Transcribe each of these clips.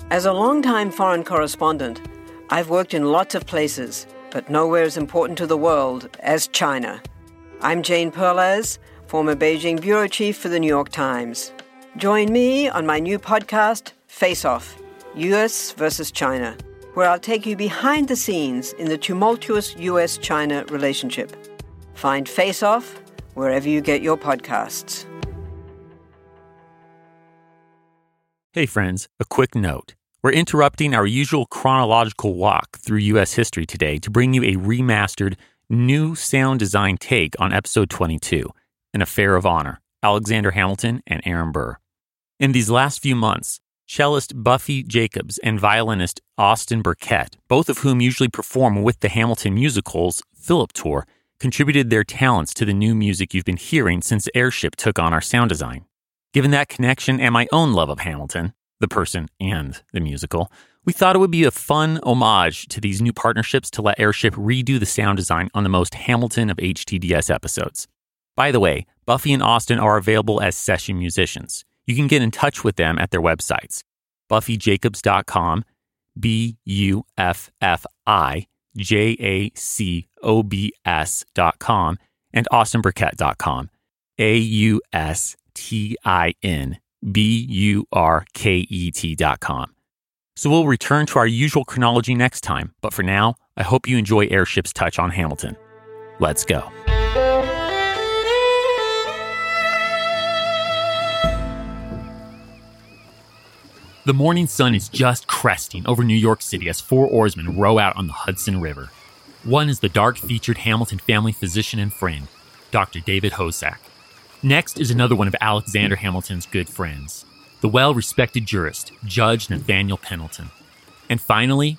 As a longtime foreign correspondent, I've worked in lots of places, but nowhere as important to the world as China. I'm Jane Perlez, former Beijing bureau chief for the New York Times. Join me on my new podcast, Face Off, U.S. versus China, where I'll take you behind the scenes in the tumultuous U.S.-China relationship. Find Face Off wherever you get your podcasts. Hey friends, a quick note. We're interrupting our usual chronological walk through U.S. history today to bring you a remastered, new sound design take on episode 22, An Affair of Honor, Alexander Hamilton and Aaron Burr. In these last few months, cellist Buffy Jacobs and violinist Austin Burkett, both of whom usually perform with the Hamilton musical's Philip Tour, contributed their talents to the new music you've been hearing since Airship took on our sound design. Given that connection and my own love of Hamilton, the person and the musical, we thought it would be a fun homage to these new partnerships to let Airship redo the sound design on the most Hamilton of HTDS episodes. By the way, Buffy and Austin are available as session musicians. You can get in touch with them at their websites, buffyjacobs.com, BUFFIJACOBS.com, and austinburkett.com, AUSTINBURKET.com. So we'll return to our usual chronology next time, but for now, I hope you enjoy Airship's touch on Hamilton. Let's go. The morning sun is just cresting over New York City as four oarsmen row out on the Hudson River. One is the dark-featured Hamilton family physician and friend, Dr. David Hosack. Next is another one of Alexander Hamilton's good friends, the well-respected jurist, Judge Nathaniel Pendleton. And finally,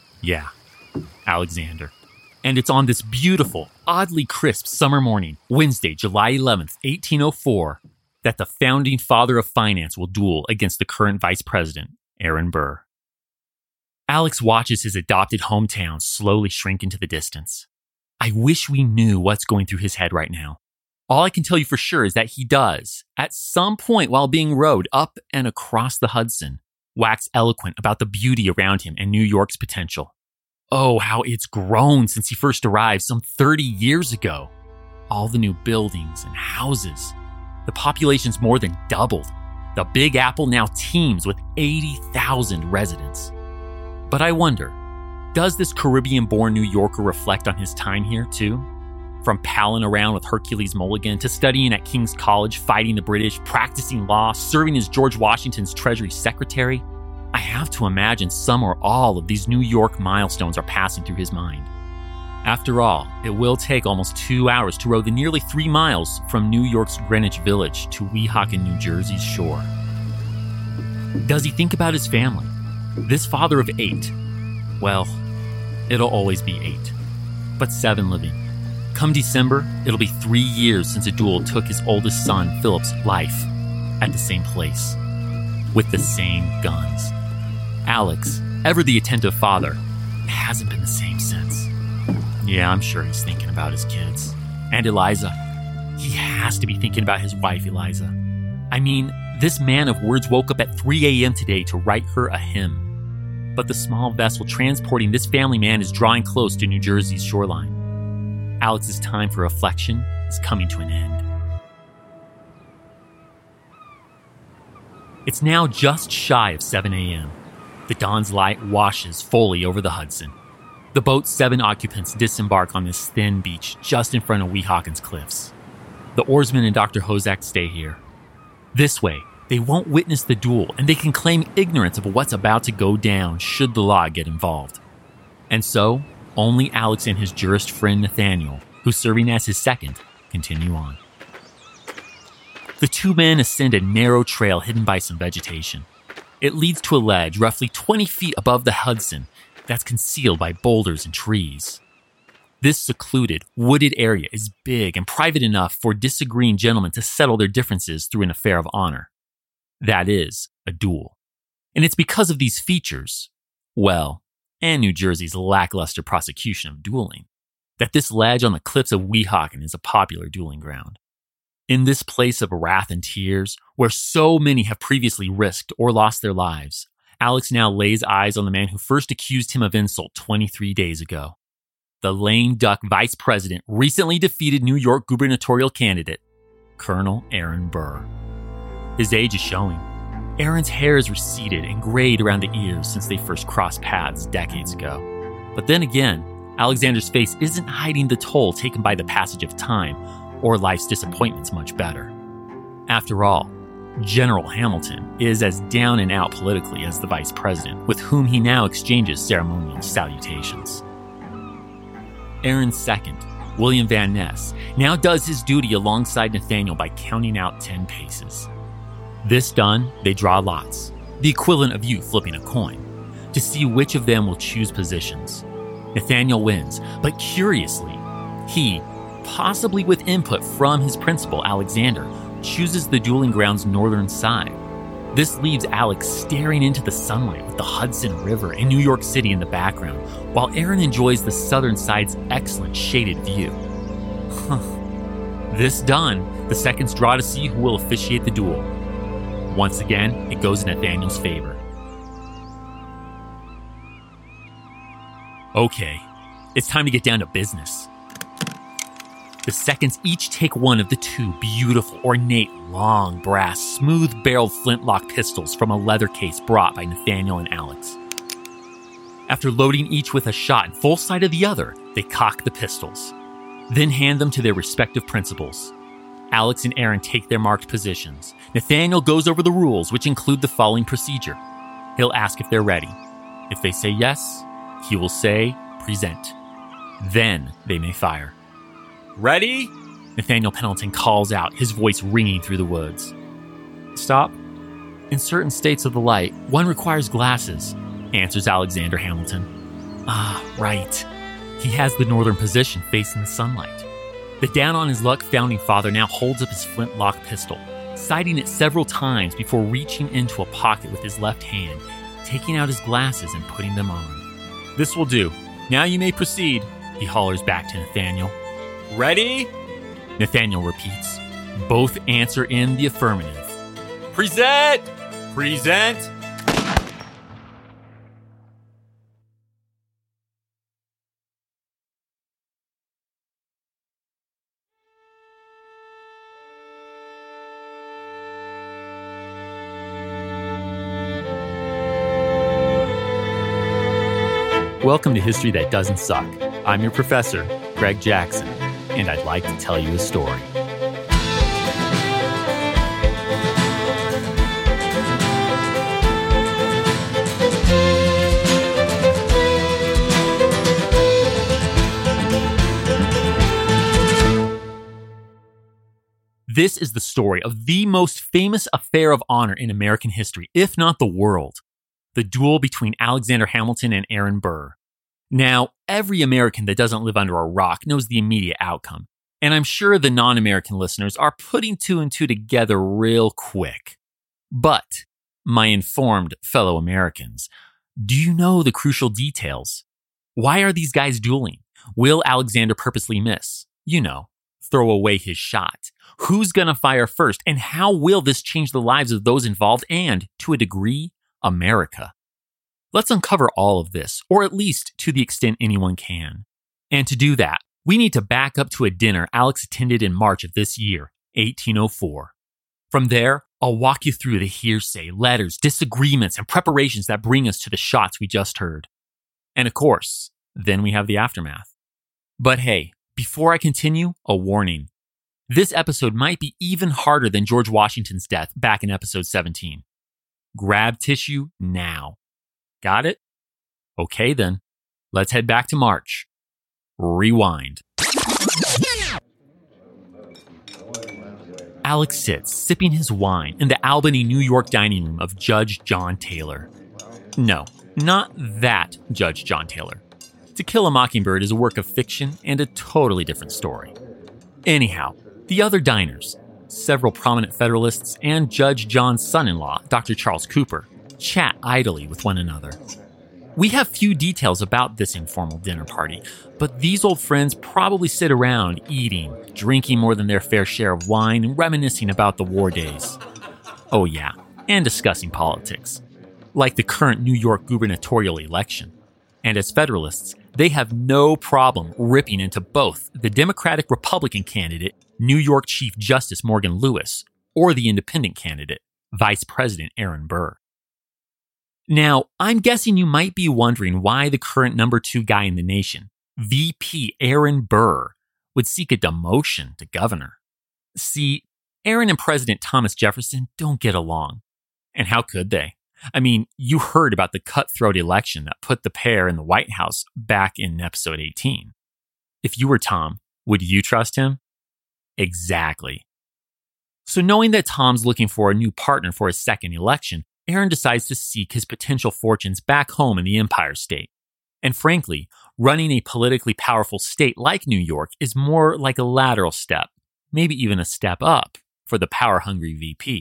Alexander. And it's on this beautiful, oddly crisp summer morning, Wednesday, July 11th, 1804, that the founding father of finance will duel against the current vice president, Aaron Burr. Alex watches his adopted hometown slowly shrink into the distance. I wish we knew what's going through his head right now. All I can tell you for sure is that he does, at some point while being rowed up and across the Hudson, wax eloquent about the beauty around him and New York's potential. Oh, how it's grown since he first arrived some 30 years ago. All the new buildings and houses. The population's more than doubled. The Big Apple now teems with 80,000 residents. But I wonder, does this Caribbean-born New Yorker reflect on his time here too? From palling around with Hercules Mulligan to studying at King's College, fighting the British, practicing law, serving as George Washington's Treasury Secretary, I have to imagine some or all of these New York milestones are passing through his mind. After all, it will take almost 2 hours to row the nearly 3 miles from New York's Greenwich Village to Weehawken, New Jersey's shore. Does he think about his family? This father of 8, well, it'll always be 8, but 7 living. Come December, it'll be 3 years since a duel took his oldest son, Philip's, life at the same place, with the same guns. Alex, ever the attentive father, hasn't been the same since. Yeah, I'm sure he's thinking about his kids. And Eliza. He has to be thinking about his wife, Eliza. I mean, this man of words woke up at 3 a.m. today to write her a hymn. But the small vessel transporting this family man is drawing close to New Jersey's shoreline. Alex's time for reflection is coming to an end. It's now just shy of 7 a.m. The dawn's light washes fully over the Hudson. The boat's 7 occupants disembark on this thin beach just in front of Weehawken's cliffs. The oarsmen and Dr. Hosack stay here. This way, they won't witness the duel and they can claim ignorance of what's about to go down should the law get involved. And so, only Alex and his jurist friend Nathaniel, who's serving as his second, continue on. The two men ascend a narrow trail hidden by some vegetation. It leads to a ledge roughly 20 feet above the Hudson that's concealed by boulders and trees. This secluded, wooded area is big and private enough for disagreeing gentlemen to settle their differences through an affair of honor. That is, a duel. And it's because of these features, and New Jersey's lackluster prosecution of dueling, that this ledge on the cliffs of Weehawken is a popular dueling ground. In this place of wrath and tears, where so many have previously risked or lost their lives, Alex now lays eyes on the man who first accused him of insult 23 days ago. The lame duck vice president recently defeated New York gubernatorial candidate, Colonel Aaron Burr. His age is showing. Aaron's hair is receded and grayed around the ears since they first crossed paths decades ago. But then again, Alexander's face isn't hiding the toll taken by the passage of time or life's disappointments much better. After all, General Hamilton is as down and out politically as the vice president, with whom he now exchanges ceremonial salutations. Aaron's second, William Van Ness, now does his duty alongside Nathaniel by counting out 10 paces. This done, they draw lots, the equivalent of you flipping a coin, to see which of them will choose positions. Nathaniel wins, but curiously, he, possibly with input from his principal, Alexander, chooses the dueling ground's northern side. This leaves Alex staring into the sunlight with the Hudson River and New York City in the background, while Aaron enjoys the southern side's excellent shaded view. This done, the seconds draw to see who will officiate the duel. Once again, it goes in Nathaniel's favor. Okay, it's time to get down to business. The seconds each take one of the two beautiful, ornate, long, brass, smooth-barreled flintlock pistols from a leather case brought by Nathaniel and Alex. After loading each with a shot in full sight of the other, they cock the pistols, then hand them to their respective principals. Alex and Aaron take their marked positions. Nathaniel goes over the rules, which include the following procedure. He'll ask if they're ready. If they say yes, he will say, "Present." Then they may fire. "Ready?" Nathaniel Pendleton calls out, his voice ringing through the woods. "Stop. In certain states of the light, one requires glasses," answers Alexander Hamilton. "Ah, right. He has the northern position facing the sunlight." The down-on-his-luck founding father now holds up his flintlock pistol, sighting it several times before reaching into a pocket with his left hand, taking out his glasses and putting them on. "This will do. Now you may proceed," he hollers back to Nathaniel. "Ready?" Nathaniel repeats. Both answer in the affirmative. "Present! Present!" Welcome to History That Doesn't Suck. I'm your professor, Greg Jackson, and I'd like to tell you a story. This is the story of the most famous affair of honor in American history, if not the world. The duel between Alexander Hamilton and Aaron Burr. Now, every American that doesn't live under a rock knows the immediate outcome, and I'm sure the non-American listeners are putting two and two together real quick. But, my informed fellow Americans, do you know the crucial details? Why are these guys dueling? Will Alexander purposely miss? You know, throw away his shot. Who's gonna fire first, and how will this change the lives of those involved and, to a degree, America? Let's uncover all of this, or at least to the extent anyone can. And to do that, we need to back up to a dinner Alex attended in March of this year, 1804. From there, I'll walk you through the hearsay, letters, disagreements, and preparations that bring us to the shots we just heard. And of course, then we have the aftermath. But hey, before I continue, a warning. This episode might be even harder than George Washington's death back in episode 17. Grab tissue now. Got it? Okay then, let's head back to March. Rewind. Alex sits, sipping his wine in the Albany, New York dining room of Judge John Taylor. No, not that Judge John Taylor. To Kill a Mockingbird is a work of fiction and a totally different story. Anyhow, the other diners, several prominent Federalists and Judge John's son-in-law, Dr. Charles Cooper, chat idly with one another. We have few details about this informal dinner party, but these old friends probably sit around eating, drinking more than their fair share of wine, and reminiscing about the war days. Oh yeah, and discussing politics. like the current New York gubernatorial election. And as Federalists, they have no problem ripping into both the Democratic-Republican candidate, New York Chief Justice Morgan Lewis, or the independent candidate, Vice President Aaron Burr. Now, I'm guessing you might be wondering why the current number 2 guy in the nation, VP Aaron Burr, would seek a demotion to governor. See, Aaron and President Thomas Jefferson don't get along. And how could they? I mean, you heard about the cutthroat election that put the pair in the White House back in episode 18. If you were Tom, would you trust him? Exactly. So knowing that Tom's looking for a new partner for his second election, Aaron decides to seek his potential fortunes back home in the Empire State. And frankly, running a politically powerful state like New York is more like a lateral step, maybe even a step up, for the power-hungry VP.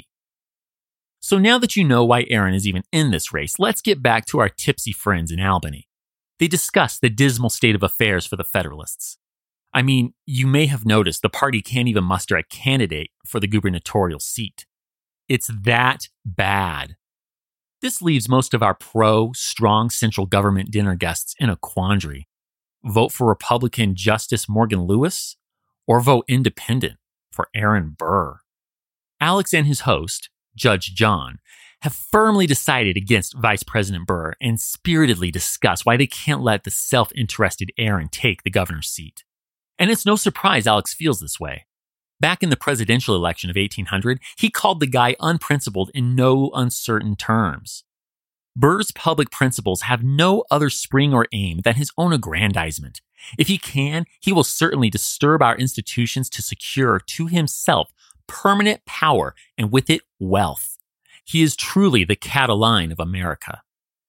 So now that you know why Aaron is even in this race, let's get back to our tipsy friends in Albany. They discuss the dismal state of affairs for the Federalists. I mean, you may have noticed the party can't even muster a candidate for the gubernatorial seat. It's that bad. This leaves most of our pro-strong central government dinner guests in a quandary. Vote for Republican Justice Morgan Lewis or vote independent for Aaron Burr? Alex and his host, Judge John, have firmly decided against Vice President Burr and spiritedly discuss why they can't let the self-interested Aaron take the governor's seat. And it's no surprise Alex feels this way. Back in the presidential election of 1800, he called the guy unprincipled in no uncertain terms. Burr's public principles have no other spring or aim than his own aggrandizement. If he can, he will certainly disturb our institutions to secure to himself permanent power and with it wealth. He is truly the Catiline of America.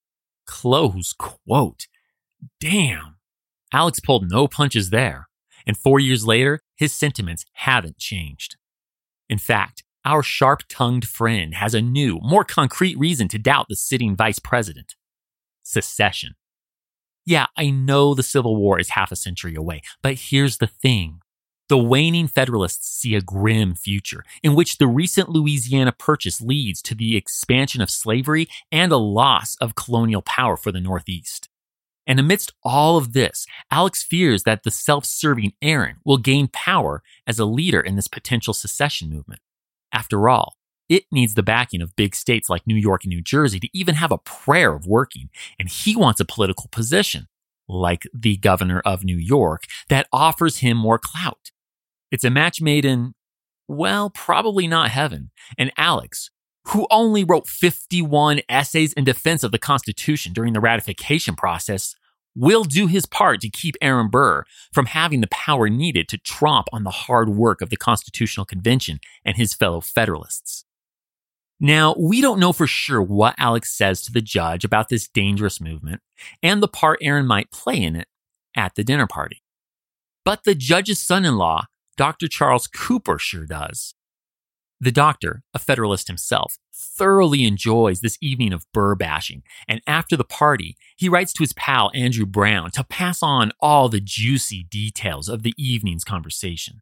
Close quote. Damn. Alex pulled no punches there. And 4 years later, his sentiments haven't changed. In fact, our sharp-tongued friend has a new, more concrete reason to doubt the sitting vice president. Secession. Yeah, I know the Civil War is half a century away, but here's the thing. The waning Federalists see a grim future in which the recent Louisiana Purchase leads to the expansion of slavery and a loss of colonial power for the Northeast. And amidst all of this, Alex fears that the self-serving Aaron will gain power as a leader in this potential secession movement. After all, it needs the backing of big states like New York and New Jersey to even have a prayer of working, and he wants a political position, like the governor of New York, that offers him more clout. It's a match made in, well, probably not heaven. And Alex, who only wrote 51 essays in defense of the Constitution during the ratification process, will do his part to keep Aaron Burr from having the power needed to tromp on the hard work of the Constitutional Convention and his fellow Federalists. Now, we don't know for sure what Alex says to the judge about this dangerous movement and the part Aaron might play in it at the dinner party. But the judge's son-in-law, Dr. Charles Cooper, sure does. The doctor, a Federalist himself, thoroughly enjoys this evening of Burr bashing, and after the party, he writes to his pal Andrew Brown to pass on all the juicy details of the evening's conversation.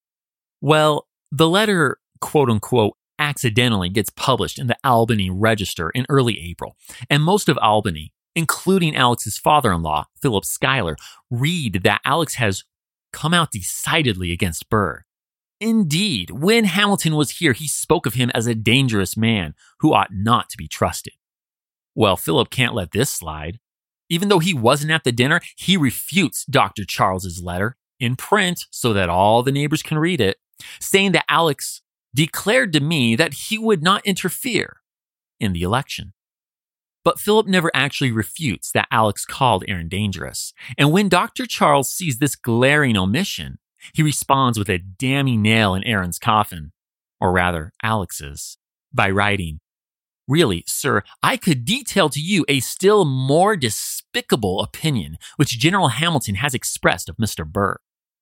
Well, the letter, quote-unquote, accidentally gets published in the Albany Register in early April, and most of Albany, including Alex's father-in-law, Philip Schuyler, read that Alex has come out decidedly against Burr. Indeed, when Hamilton was here, he spoke of him as a dangerous man who ought not to be trusted. Well, Philip can't let this slide. Even though he wasn't at the dinner, he refutes Dr. Charles's letter in print so that all the neighbors can read it, saying that Alex declared to me that he would not interfere in the election. But Philip never actually refutes that Alex called Aaron dangerous. And when Dr. Charles sees this glaring omission, he responds with a damning nail in Aaron's coffin, or rather, Alex's, by writing, "Really, sir, I could detail to you a still more despicable opinion which General Hamilton has expressed of Mr. Burr."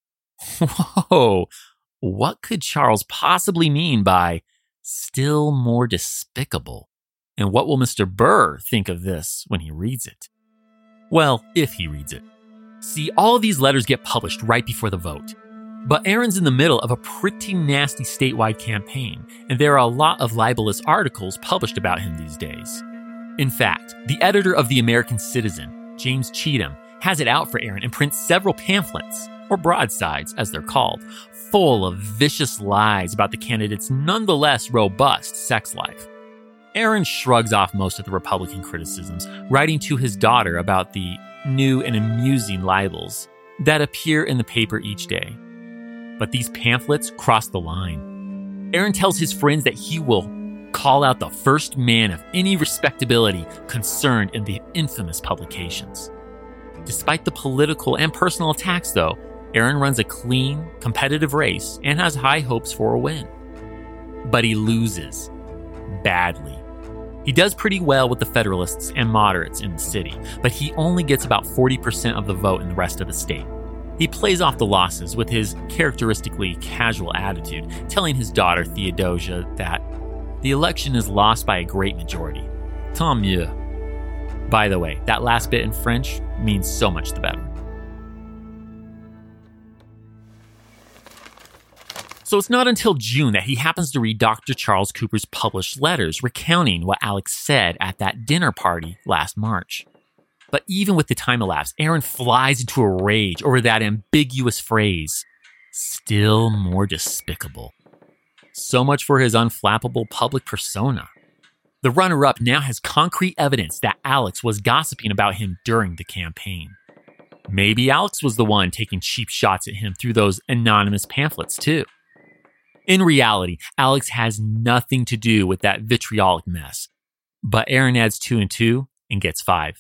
Whoa, what could Charles possibly mean by still more despicable? And what will Mr. Burr think of this when he reads it? Well, if he reads it. See, all of these letters get published right before the vote. But Aaron's in the middle of a pretty nasty statewide campaign, and there are a lot of libelous articles published about him these days. In fact, the editor of The American Citizen, James Cheatham, has it out for Aaron and prints several pamphlets, or broadsides as they're called, full of vicious lies about the candidate's nonetheless robust sex life. Aaron shrugs off most of the Republican criticisms, writing to his daughter about the new and amusing libels that appear in the paper each day. But these pamphlets cross the line. Aaron tells his friends that he will call out the first man of any respectability concerned in the infamous publications. Despite the political and personal attacks, though, Aaron runs a clean, competitive race and has high hopes for a win. But he loses. Badly. He does pretty well with the Federalists and moderates in the city, but he only gets about 40% of the vote in the rest of the state. He plays off the losses with his characteristically casual attitude, telling his daughter Theodosia that the election is lost by a great majority. Tant mieux. By the way, that last bit in French means so much the better. So it's not until June that he happens to read Dr. Charles Cooper's published letters recounting what Alex said at that dinner party last March. But even with the time elapsed, Aaron flies into a rage over that ambiguous phrase, still more despicable. So much for his unflappable public persona. The runner-up now has concrete evidence that Alex was gossiping about him during the campaign. Maybe Alex was the one taking cheap shots at him through those anonymous pamphlets too. In reality, Alex has nothing to do with that vitriolic mess. But Aaron adds 2 and 2 and gets 5.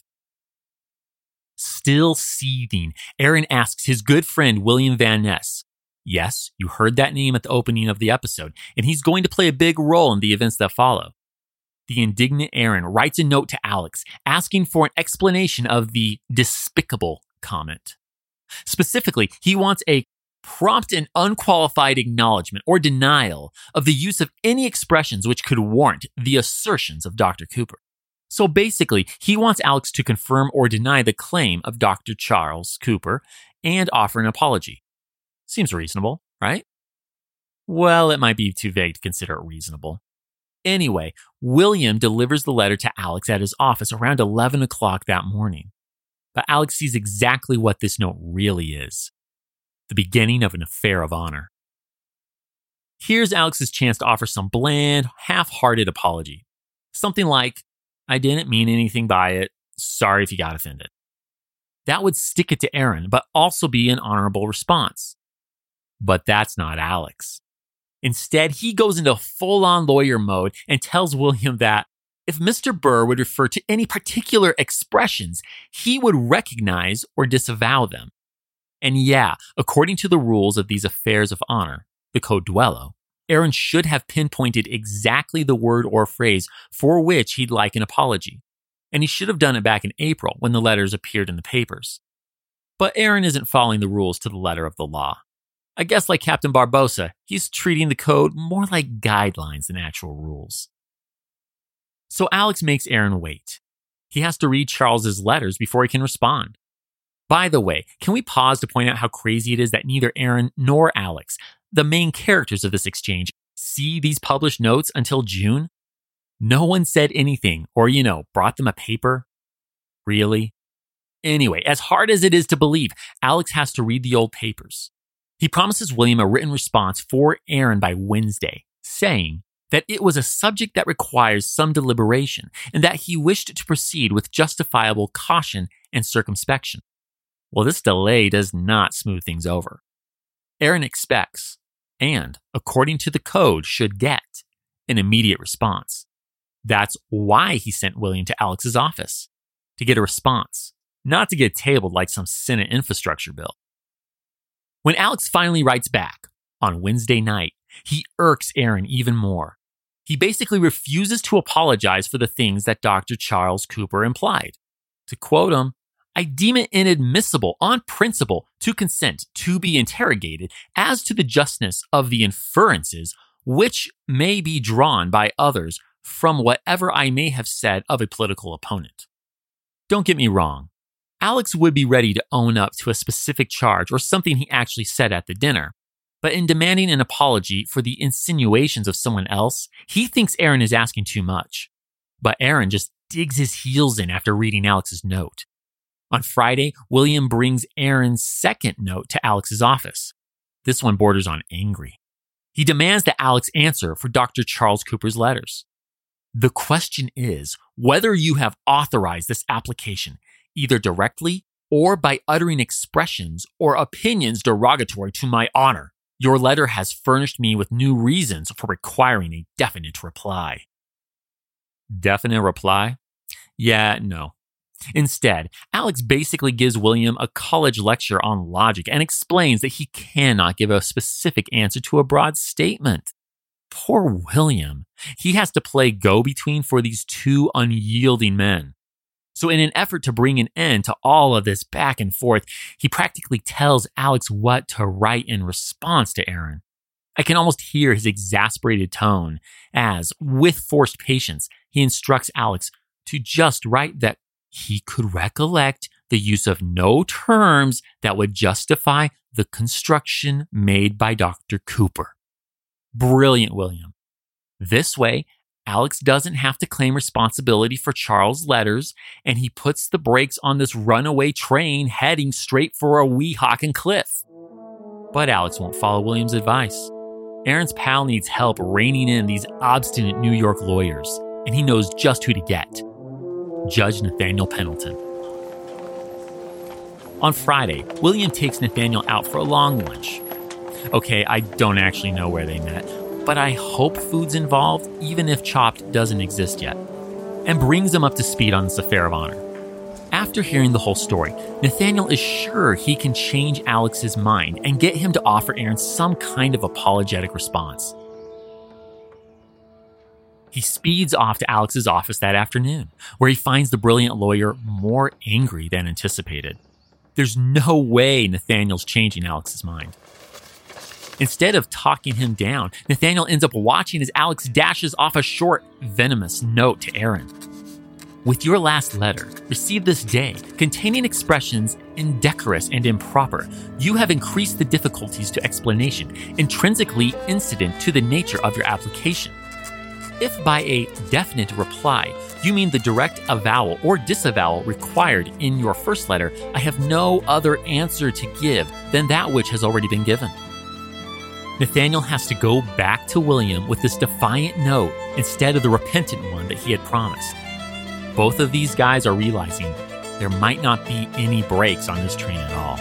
Still seething, Aaron asks his good friend William Van Ness. Yes, you heard that name at the opening of the episode, and he's going to play a big role in the events that follow. The indignant Aaron writes a note to Alex asking for an explanation of the despicable comment. Specifically, he wants a prompt and unqualified acknowledgement or denial of the use of any expressions which could warrant the assertions of Dr. Cooper. So basically, he wants Alex to confirm or deny the claim of Dr. Charles Cooper and offer an apology. Seems reasonable, right? Well, it might be too vague to consider it reasonable. Anyway, William delivers the letter to Alex at his office around 11 o'clock that morning. But Alex sees exactly what this note really is. The beginning of an affair of honor. Here's Alex's chance to offer some bland, half-hearted apology. Something like, I didn't mean anything by it. Sorry if you got offended. That would stick it to Aaron, but also be an honorable response. But that's not Alex. Instead, he goes into full-on lawyer mode and tells William that if Mr. Burr would refer to any particular expressions, he would recognize or disavow them. And yeah, according to the rules of these affairs of honor, the Code Duello, Aaron should have pinpointed exactly the word or phrase for which he'd like an apology. And he should have done it back in April when the letters appeared in the papers. But Aaron isn't following the rules to the letter of the law. I guess like Captain Barbossa, he's treating the code more like guidelines than actual rules. So Alex makes Aaron wait. He has to read Charles's letters before he can respond. By the way, can we pause to point out how crazy it is that neither Aaron nor Alex, the main characters of this exchange, see these published notes until June? No one said anything or, brought them a paper? Really? Anyway, as hard as it is to believe, Alex has to read the old papers. He promises William a written response for Aaron by Wednesday, saying that it was a subject that requires some deliberation and that he wished to proceed with justifiable caution and circumspection. Well, this delay does not smooth things over. Aaron expects, and according to the code, should get an immediate response. That's why he sent William to Alex's office, to get a response, not to get tabled like some Senate infrastructure bill. When Alex finally writes back on Wednesday night, he irks Aaron even more. He basically refuses to apologize for the things that Dr. Charles Cooper implied. To quote him, I deem it inadmissible on principle to consent to be interrogated as to the justness of the inferences which may be drawn by others from whatever I may have said of a political opponent. Don't get me wrong. Alex would be ready to own up to a specific charge or something he actually said at the dinner. But in demanding an apology for the insinuations of someone else, he thinks Aaron is asking too much. But Aaron just digs his heels in after reading Alex's note. On Friday, William brings Aaron's second note to Alex's office. This one borders on angry. He demands that Alex answer for Dr. Charles Cooper's letters. The question is whether you have authorized this application, either directly or by uttering expressions or opinions derogatory to my honor. Your letter has furnished me with new reasons for requiring a definite reply. Definite reply? Yeah, no. Instead, Alex basically gives William a college lecture on logic and explains that he cannot give a specific answer to a broad statement. Poor William. He has to play go-between for these two unyielding men. So in an effort to bring an end to all of this back and forth, he practically tells Alex what to write in response to Aaron. I can almost hear his exasperated tone as, with forced patience, he instructs Alex to just write that he could recollect the use of no terms that would justify the construction made by Dr. Cooper. Brilliant, William. This way, Alex doesn't have to claim responsibility for Charles' letters, and he puts the brakes on this runaway train heading straight for a Weehawken cliff. But Alex won't follow William's advice. Aaron's pal needs help reining in these obstinate New York lawyers, and he knows just who to get. Judge Nathaniel Pendleton. On Friday, William takes Nathaniel out for a long lunch. Okay, I don't actually know where they met, but I hope food's involved, even if Chopped doesn't exist yet, and brings him up to speed on this affair of honor. After hearing the whole story, Nathaniel is sure he can change Alex's mind and get him to offer Aaron some kind of apologetic response. He speeds off to Alex's office that afternoon, where he finds the brilliant lawyer more angry than anticipated. There's no way Nathaniel's changing Alex's mind. Instead of talking him down, Nathaniel ends up watching as Alex dashes off a short, venomous note to Aaron. With your last letter, received this day, containing expressions indecorous and improper, you have increased the difficulties to explanation, intrinsically incident to the nature of your application. If by a definite reply, you mean the direct avowal or disavowal required in your first letter, I have no other answer to give than that which has already been given. Nathaniel has to go back to William with this defiant note instead of the repentant one that he had promised. Both of these guys are realizing there might not be any brakes on this train at all.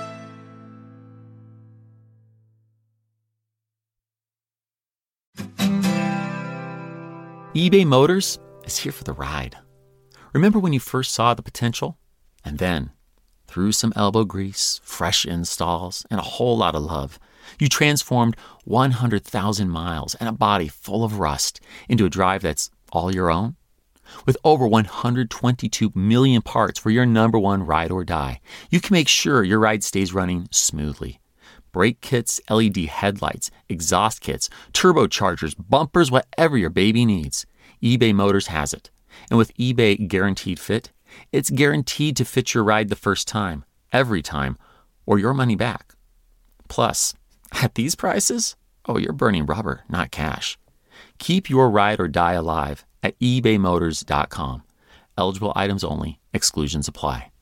eBay Motors is here for the ride. Remember when you first saw the potential? And then, through some elbow grease, fresh installs, and a whole lot of love, you transformed 100,000 miles and a body full of rust into a drive that's all your own? With over 122 million parts for your number one ride or die, you can make sure your ride stays running smoothly. Brake kits, LED headlights, exhaust kits, turbochargers, bumpers, whatever your baby needs, eBay Motors has it. And with eBay Guaranteed Fit, it's guaranteed to fit your ride the first time, every time, or your money back. Plus, at these prices, you're burning rubber, not cash. Keep your ride or die alive at ebaymotors.com. Eligible items only. Exclusions apply.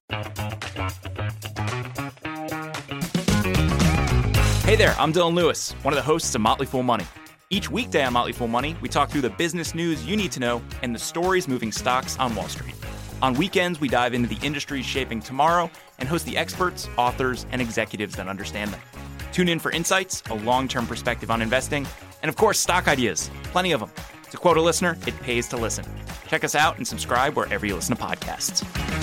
Hey there, I'm Dylan Lewis, one of the hosts of Motley Fool Money. Each weekday on Motley Fool Money, we talk through the business news you need to know and the stories moving stocks on Wall Street. On weekends, we dive into the industries shaping tomorrow and host the experts, authors, and executives that understand them. Tune in for insights, a long-term perspective on investing, and of course, stock ideas. Plenty of them. To quote a listener, it pays to listen. Check us out and subscribe wherever you listen to podcasts.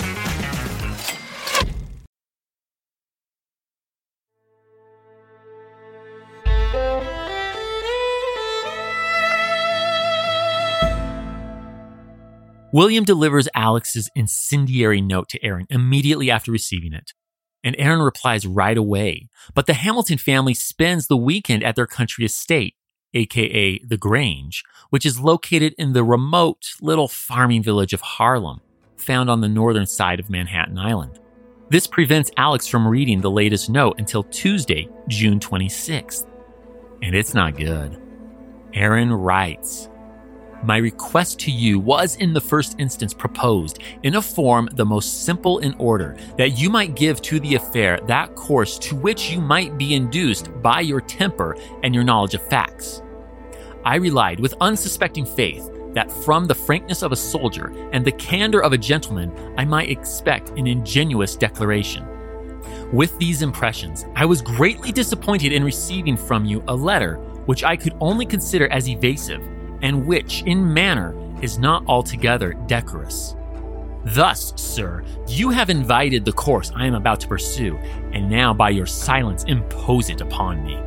William delivers Alex's incendiary note to Aaron immediately after receiving it, and Aaron replies right away. But the Hamilton family spends the weekend at their country estate, aka The Grange, which is located in the remote little farming village of Harlem, found on the northern side of Manhattan Island. This prevents Alex from reading the latest note until Tuesday, June 26th. And it's not good. Aaron writes, My request to you was in the first instance proposed in a form the most simple in order, that you might give to the affair that course to which you might be induced by your temper and your knowledge of facts. I relied with unsuspecting faith that from the frankness of a soldier and the candor of a gentleman, I might expect an ingenuous declaration. With these impressions, I was greatly disappointed in receiving from you a letter which I could only consider as evasive, and which, in manner, is not altogether decorous. Thus, sir, you have invited the course I am about to pursue, and now by your silence impose it upon me.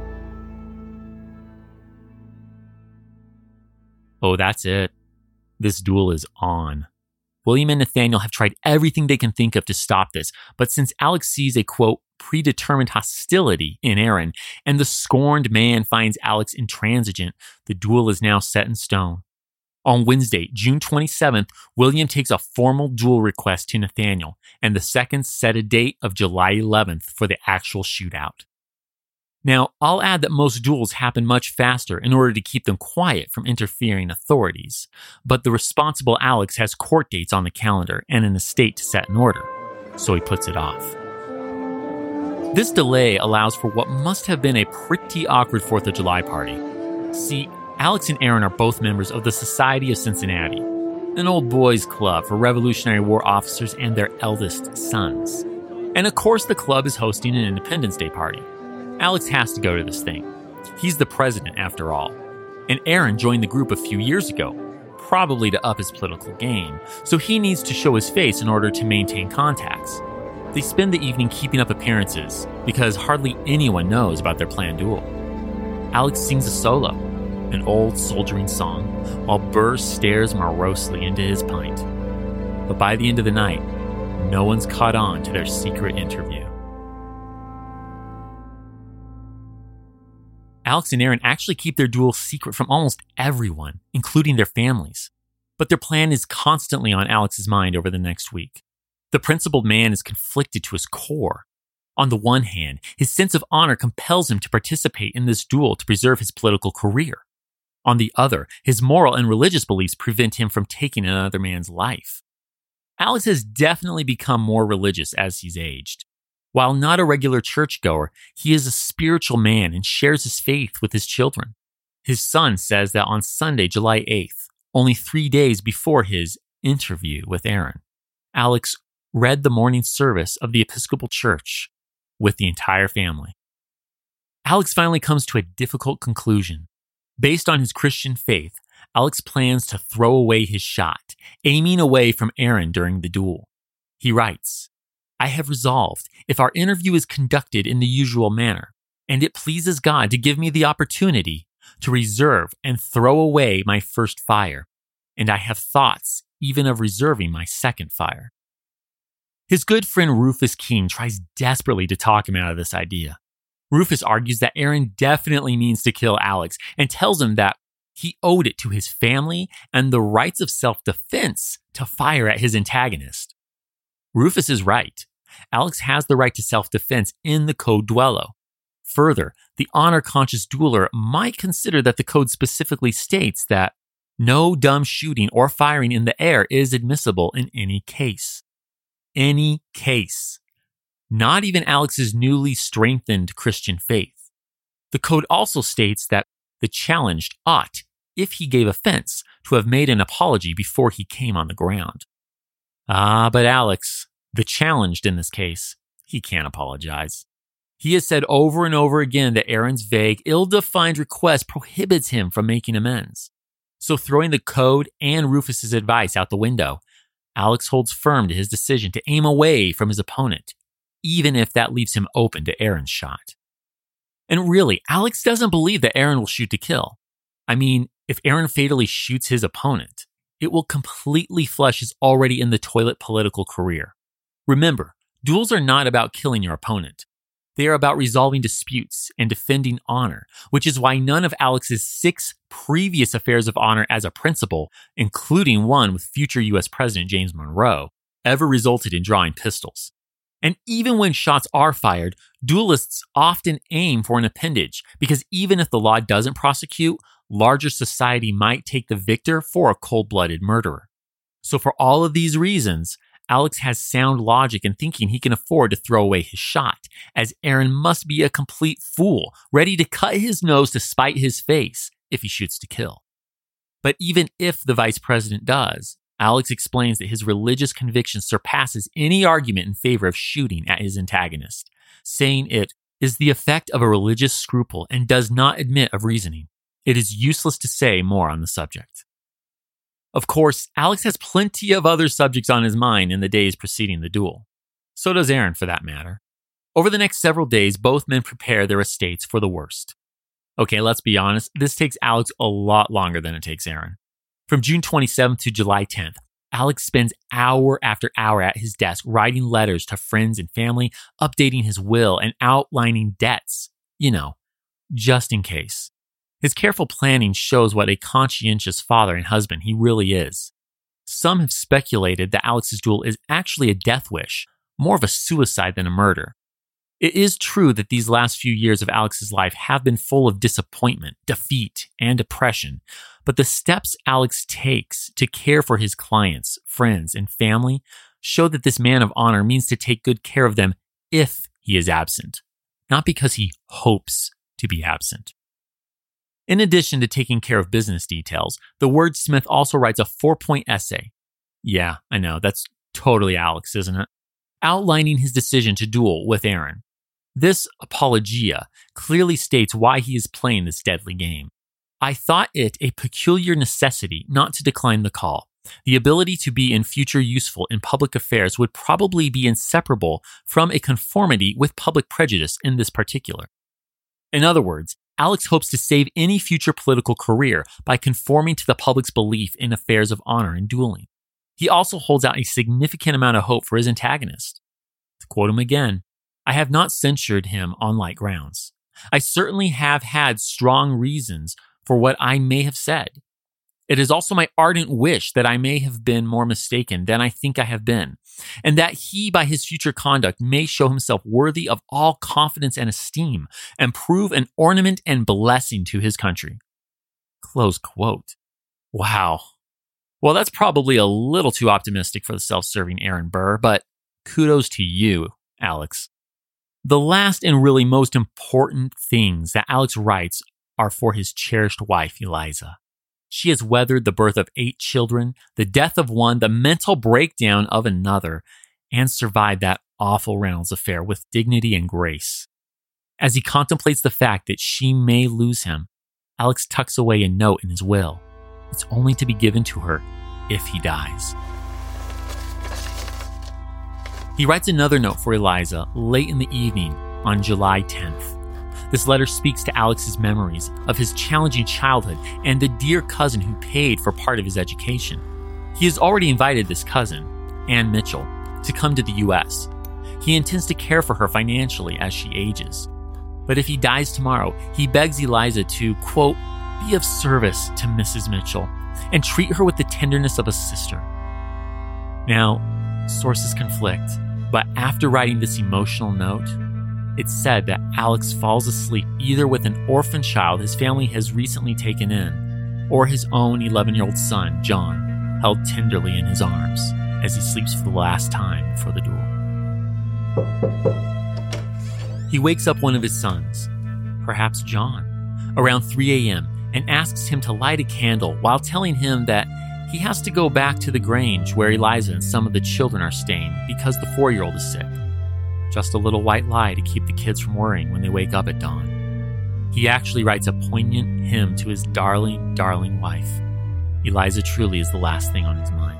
Oh, that's it. This duel is on. William and Nathaniel have tried everything they can think of to stop this, but since Alex sees a, quote, predetermined hostility in Aaron, and the scorned man finds Alex intransigent, the duel is now set in stone. On Wednesday, June 27th, William takes a formal duel request to Nathaniel, and the seconds set a date of July 11th for the actual shootout. Now, I'll add that most duels happen much faster in order to keep them quiet from interfering authorities, but the responsible Alex has court dates on the calendar and an estate to set in order, so he puts it off. This delay allows for what must have been a pretty awkward 4th of July party. See, Alex and Aaron are both members of the Society of Cincinnati, an old boys club for Revolutionary War officers and their eldest sons. And of course, the club is hosting an Independence Day party. Alex has to go to this thing. He's the president, after all. And Aaron joined the group a few years ago, probably to up his political game, so he needs to show his face in order to maintain contacts. They spend the evening keeping up appearances, because hardly anyone knows about their planned duel. Alex sings a solo, an old soldiering song, while Burr stares morosely into his pint. But by the end of the night, no one's caught on to their secret interview. Alex and Aaron actually keep their duel secret from almost everyone, including their families. But their plan is constantly on Alex's mind over the next week. The principled man is conflicted to his core. On the one hand, his sense of honor compels him to participate in this duel to preserve his political career. On the other, his moral and religious beliefs prevent him from taking another man's life. Alex has definitely become more religious as he's aged. While not a regular churchgoer, he is a spiritual man and shares his faith with his children. His son says that on Sunday, July 8th, only 3 days before his interview with Aaron, Alex read the morning service of the Episcopal Church with the entire family. Alex finally comes to a difficult conclusion. Based on his Christian faith, Alex plans to throw away his shot, aiming away from Aaron during the duel. He writes, "I have resolved, if our interview is conducted in the usual manner, and it pleases God to give me the opportunity, to reserve and throw away my first fire, and I have thoughts even of reserving my second fire." His good friend Rufus King tries desperately to talk him out of this idea. Rufus argues that Aaron definitely means to kill Alex and tells him that he owed it to his family and the rights of self-defense to fire at his antagonist. Rufus is right. Alex has the right to self-defense in the Code Duello. Further, the honor-conscious dueler might consider that the code specifically states that no dumb shooting or firing in the air is admissible in any case. Any case. Not even Alex's newly strengthened Christian faith. The code also states that the challenged ought, if he gave offense, to have made an apology before he came on the ground. But Alex, the challenged in this case, he can't apologize. He has said over and over again that Aaron's vague, ill-defined request prohibits him from making amends. So throwing the code and Rufus's advice out the window, Alex holds firm to his decision to aim away from his opponent, even if that leaves him open to Aaron's shot. And really, Alex doesn't believe that Aaron will shoot to kill. I mean, if Aaron fatally shoots his opponent, it will completely flush his already in the toilet political career. Remember, duels are not about killing your opponent. They are about resolving disputes and defending honor, which is why none of Alex's 6 previous affairs of honor as a principal, including one with future U.S. President James Monroe, ever resulted in drawing pistols. And even when shots are fired, duelists often aim for an appendage, because even if the law doesn't prosecute, larger society might take the victor for a cold-blooded murderer. So for all of these reasons, Alex has sound logic in thinking he can afford to throw away his shot, as Aaron must be a complete fool, ready to cut his nose to spite his face if he shoots to kill. But even if the vice president does, Alex explains that his religious conviction surpasses any argument in favor of shooting at his antagonist, saying it is the effect of a religious scruple and does not admit of reasoning. It is useless to say more on the subject. Of course, Alex has plenty of other subjects on his mind in the days preceding the duel. So does Aaron, for that matter. Over the next several days, both men prepare their estates for the worst. Okay, let's be honest, this takes Alex a lot longer than it takes Aaron. From June 27th to July 10th, Alex spends hour after hour at his desk writing letters to friends and family, updating his will and outlining debts. Just in case. His careful planning shows what a conscientious father and husband he really is. Some have speculated that Alex's duel is actually a death wish, more of a suicide than a murder. It is true that these last few years of Alex's life have been full of disappointment, defeat, and depression, but the steps Alex takes to care for his clients, friends, and family show that this man of honor means to take good care of them if he is absent, not because he hopes to be absent. In addition to taking care of business details, the wordsmith also writes a 4-point essay. Yeah, I know, that's totally Alex, isn't it? Outlining his decision to duel with Aaron. This apologia clearly states why he is playing this deadly game. I thought it a peculiar necessity not to decline the call. The ability to be in future useful in public affairs would probably be inseparable from a conformity with public prejudice in this particular. In other words, Alex hopes to save any future political career by conforming to the public's belief in affairs of honor and dueling. He also holds out a significant amount of hope for his antagonist. To quote him again, I have not censured him on light grounds. I certainly have had strong reasons for what I may have said. It is also my ardent wish that I may have been more mistaken than I think I have been, and that he, by his future conduct, may show himself worthy of all confidence and esteem, and prove an ornament and blessing to his country. Close quote. Wow. Well, that's probably a little too optimistic for the self-serving Aaron Burr, but kudos to you, Alex. The last and really most important things that Alex writes are for his cherished wife, Eliza. She has weathered the birth of 8 children, the death of one, the mental breakdown of another, and survived that awful Reynolds affair with dignity and grace. As he contemplates the fact that she may lose him, Alex tucks away a note in his will. It's only to be given to her if he dies. He writes another note for Eliza late in the evening on July 10th. This letter speaks to Alex's memories of his challenging childhood and the dear cousin who paid for part of his education. He has already invited this cousin, Ann Mitchell, to come to the U.S. He intends to care for her financially as she ages. But if he dies tomorrow, he begs Eliza to, quote, be of service to Mrs. Mitchell and treat her with the tenderness of a sister. Now, sources conflict, but after writing this emotional note, it's said that Alex falls asleep either with an orphan child his family has recently taken in, or his own 11-year-old son, John, held tenderly in his arms as he sleeps for the last time before the duel. He wakes up one of his sons, perhaps John, around 3 a.m. and asks him to light a candle while telling him that he has to go back to the Grange where Eliza and some of the children are staying because the 4-year-old is sick. Just a little white lie to keep the kids from worrying when they wake up at dawn. He actually writes a poignant hymn to his darling, darling wife. Eliza truly is the last thing on his mind.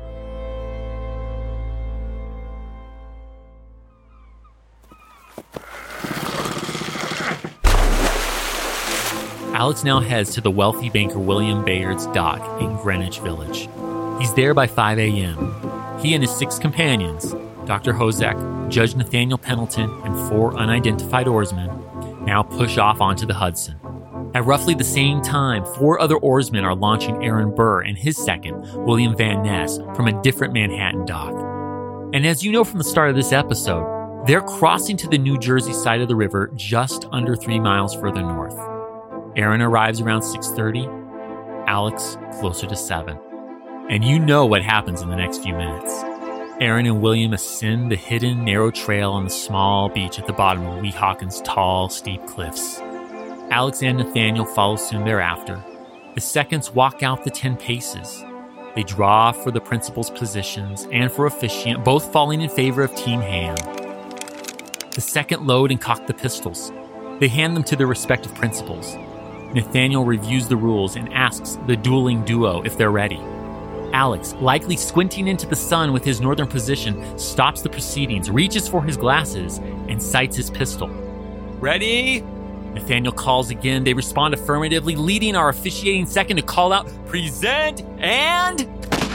Alex now heads to the wealthy banker William Bayard's dock in Greenwich Village. He's there by 5 a.m. He and his 6 companions, Dr. Hozek, Judge Nathaniel Pendleton, and 4 unidentified oarsmen, now push off onto the Hudson. At roughly the same time, 4 other oarsmen are launching Aaron Burr and his second, William Van Ness, from a different Manhattan dock. And as you know from the start of this episode, they're crossing to the New Jersey side of the river just under 3 miles further north. Aaron arrives around 6:30, Alex closer to 7. And you know what happens in the next few minutes. Aaron and William ascend the hidden, narrow trail on the small beach at the bottom of Weehawken's tall, steep cliffs. Alex and Nathaniel follow soon thereafter. The seconds walk out the 10 paces. They draw for the principal's positions and for officiant, both falling in favor of Team Ham. The second load and cock the pistols. They hand them to their respective principals. Nathaniel reviews the rules and asks the dueling duo if they're ready. Alex, likely squinting into the sun with his northern position, stops the proceedings, reaches for his glasses, and sights his pistol. Ready? Nathaniel calls again. They respond affirmatively, leading our officiating second to call out, present, and...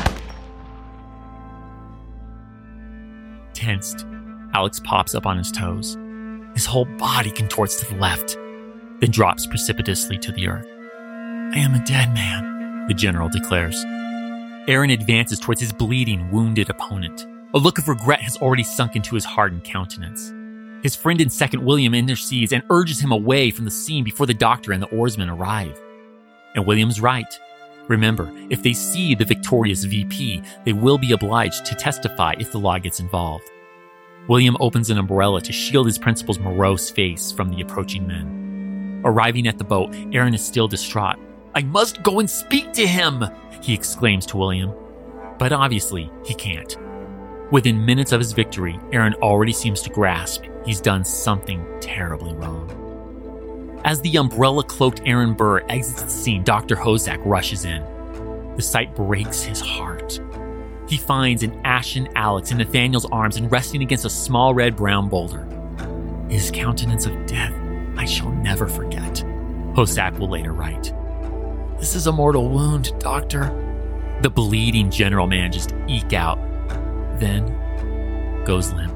Tensed, Alex pops up on his toes. His whole body contorts to the left, then drops precipitously to the earth. I am a dead man, the general declares. Aaron advances towards his bleeding, wounded opponent. A look of regret has already sunk into his hardened countenance. His friend and second, William, intercedes and urges him away from the scene before the doctor and the oarsmen arrive. And William's right. Remember, if they see the victorious VP, they will be obliged to testify if the law gets involved. William opens an umbrella to shield his principal's morose face from the approaching men. Arriving at the boat, Aaron is still distraught. I must go and speak to him, he exclaims to William. But obviously, he can't. Within minutes of his victory, Aaron already seems to grasp he's done something terribly wrong. As the umbrella-cloaked Aaron Burr exits the scene, Dr. Hozak rushes in. The sight breaks his heart. He finds an ashen Alex in Nathaniel's arms and resting against a small red-brown boulder. His countenance of death I shall never forget, Hozak will later write. This is a mortal wound, Doctor. The bleeding general man just eke out, then goes limp.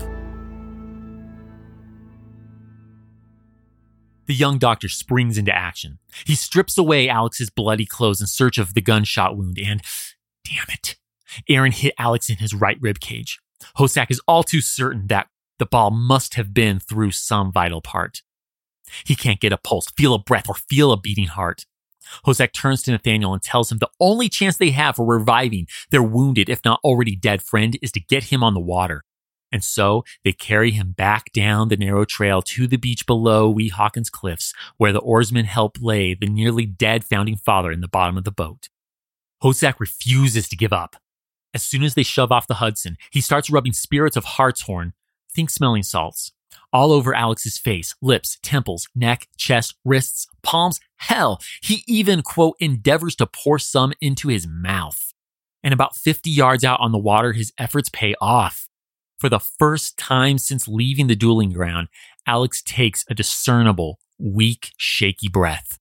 The young doctor springs into action. He strips away Alex's bloody clothes in search of the gunshot wound and, damn it, Aaron hit Alex in his right rib cage. Hozak is all too certain that the ball must have been through some vital part. He can't get a pulse, feel a breath, or feel a beating heart. Hozak turns to Nathaniel and tells him the only chance they have for reviving their wounded, if not already dead friend, is to get him on the water. And so they carry him back down the narrow trail to the beach below Weehawken's cliffs, where the oarsmen help lay the nearly dead founding father in the bottom of the boat. Hozak refuses to give up. As soon as they shove off the Hudson, he starts rubbing spirits of hartshorn, think smelling salts, all over Alex's face, lips, temples, neck, chest, wrists, palms. Hell, he even, quote, endeavors to pour some into his mouth. And about 50 yards out on the water, his efforts pay off. For the first time since leaving the dueling ground, Alex takes a discernible, weak, shaky breath.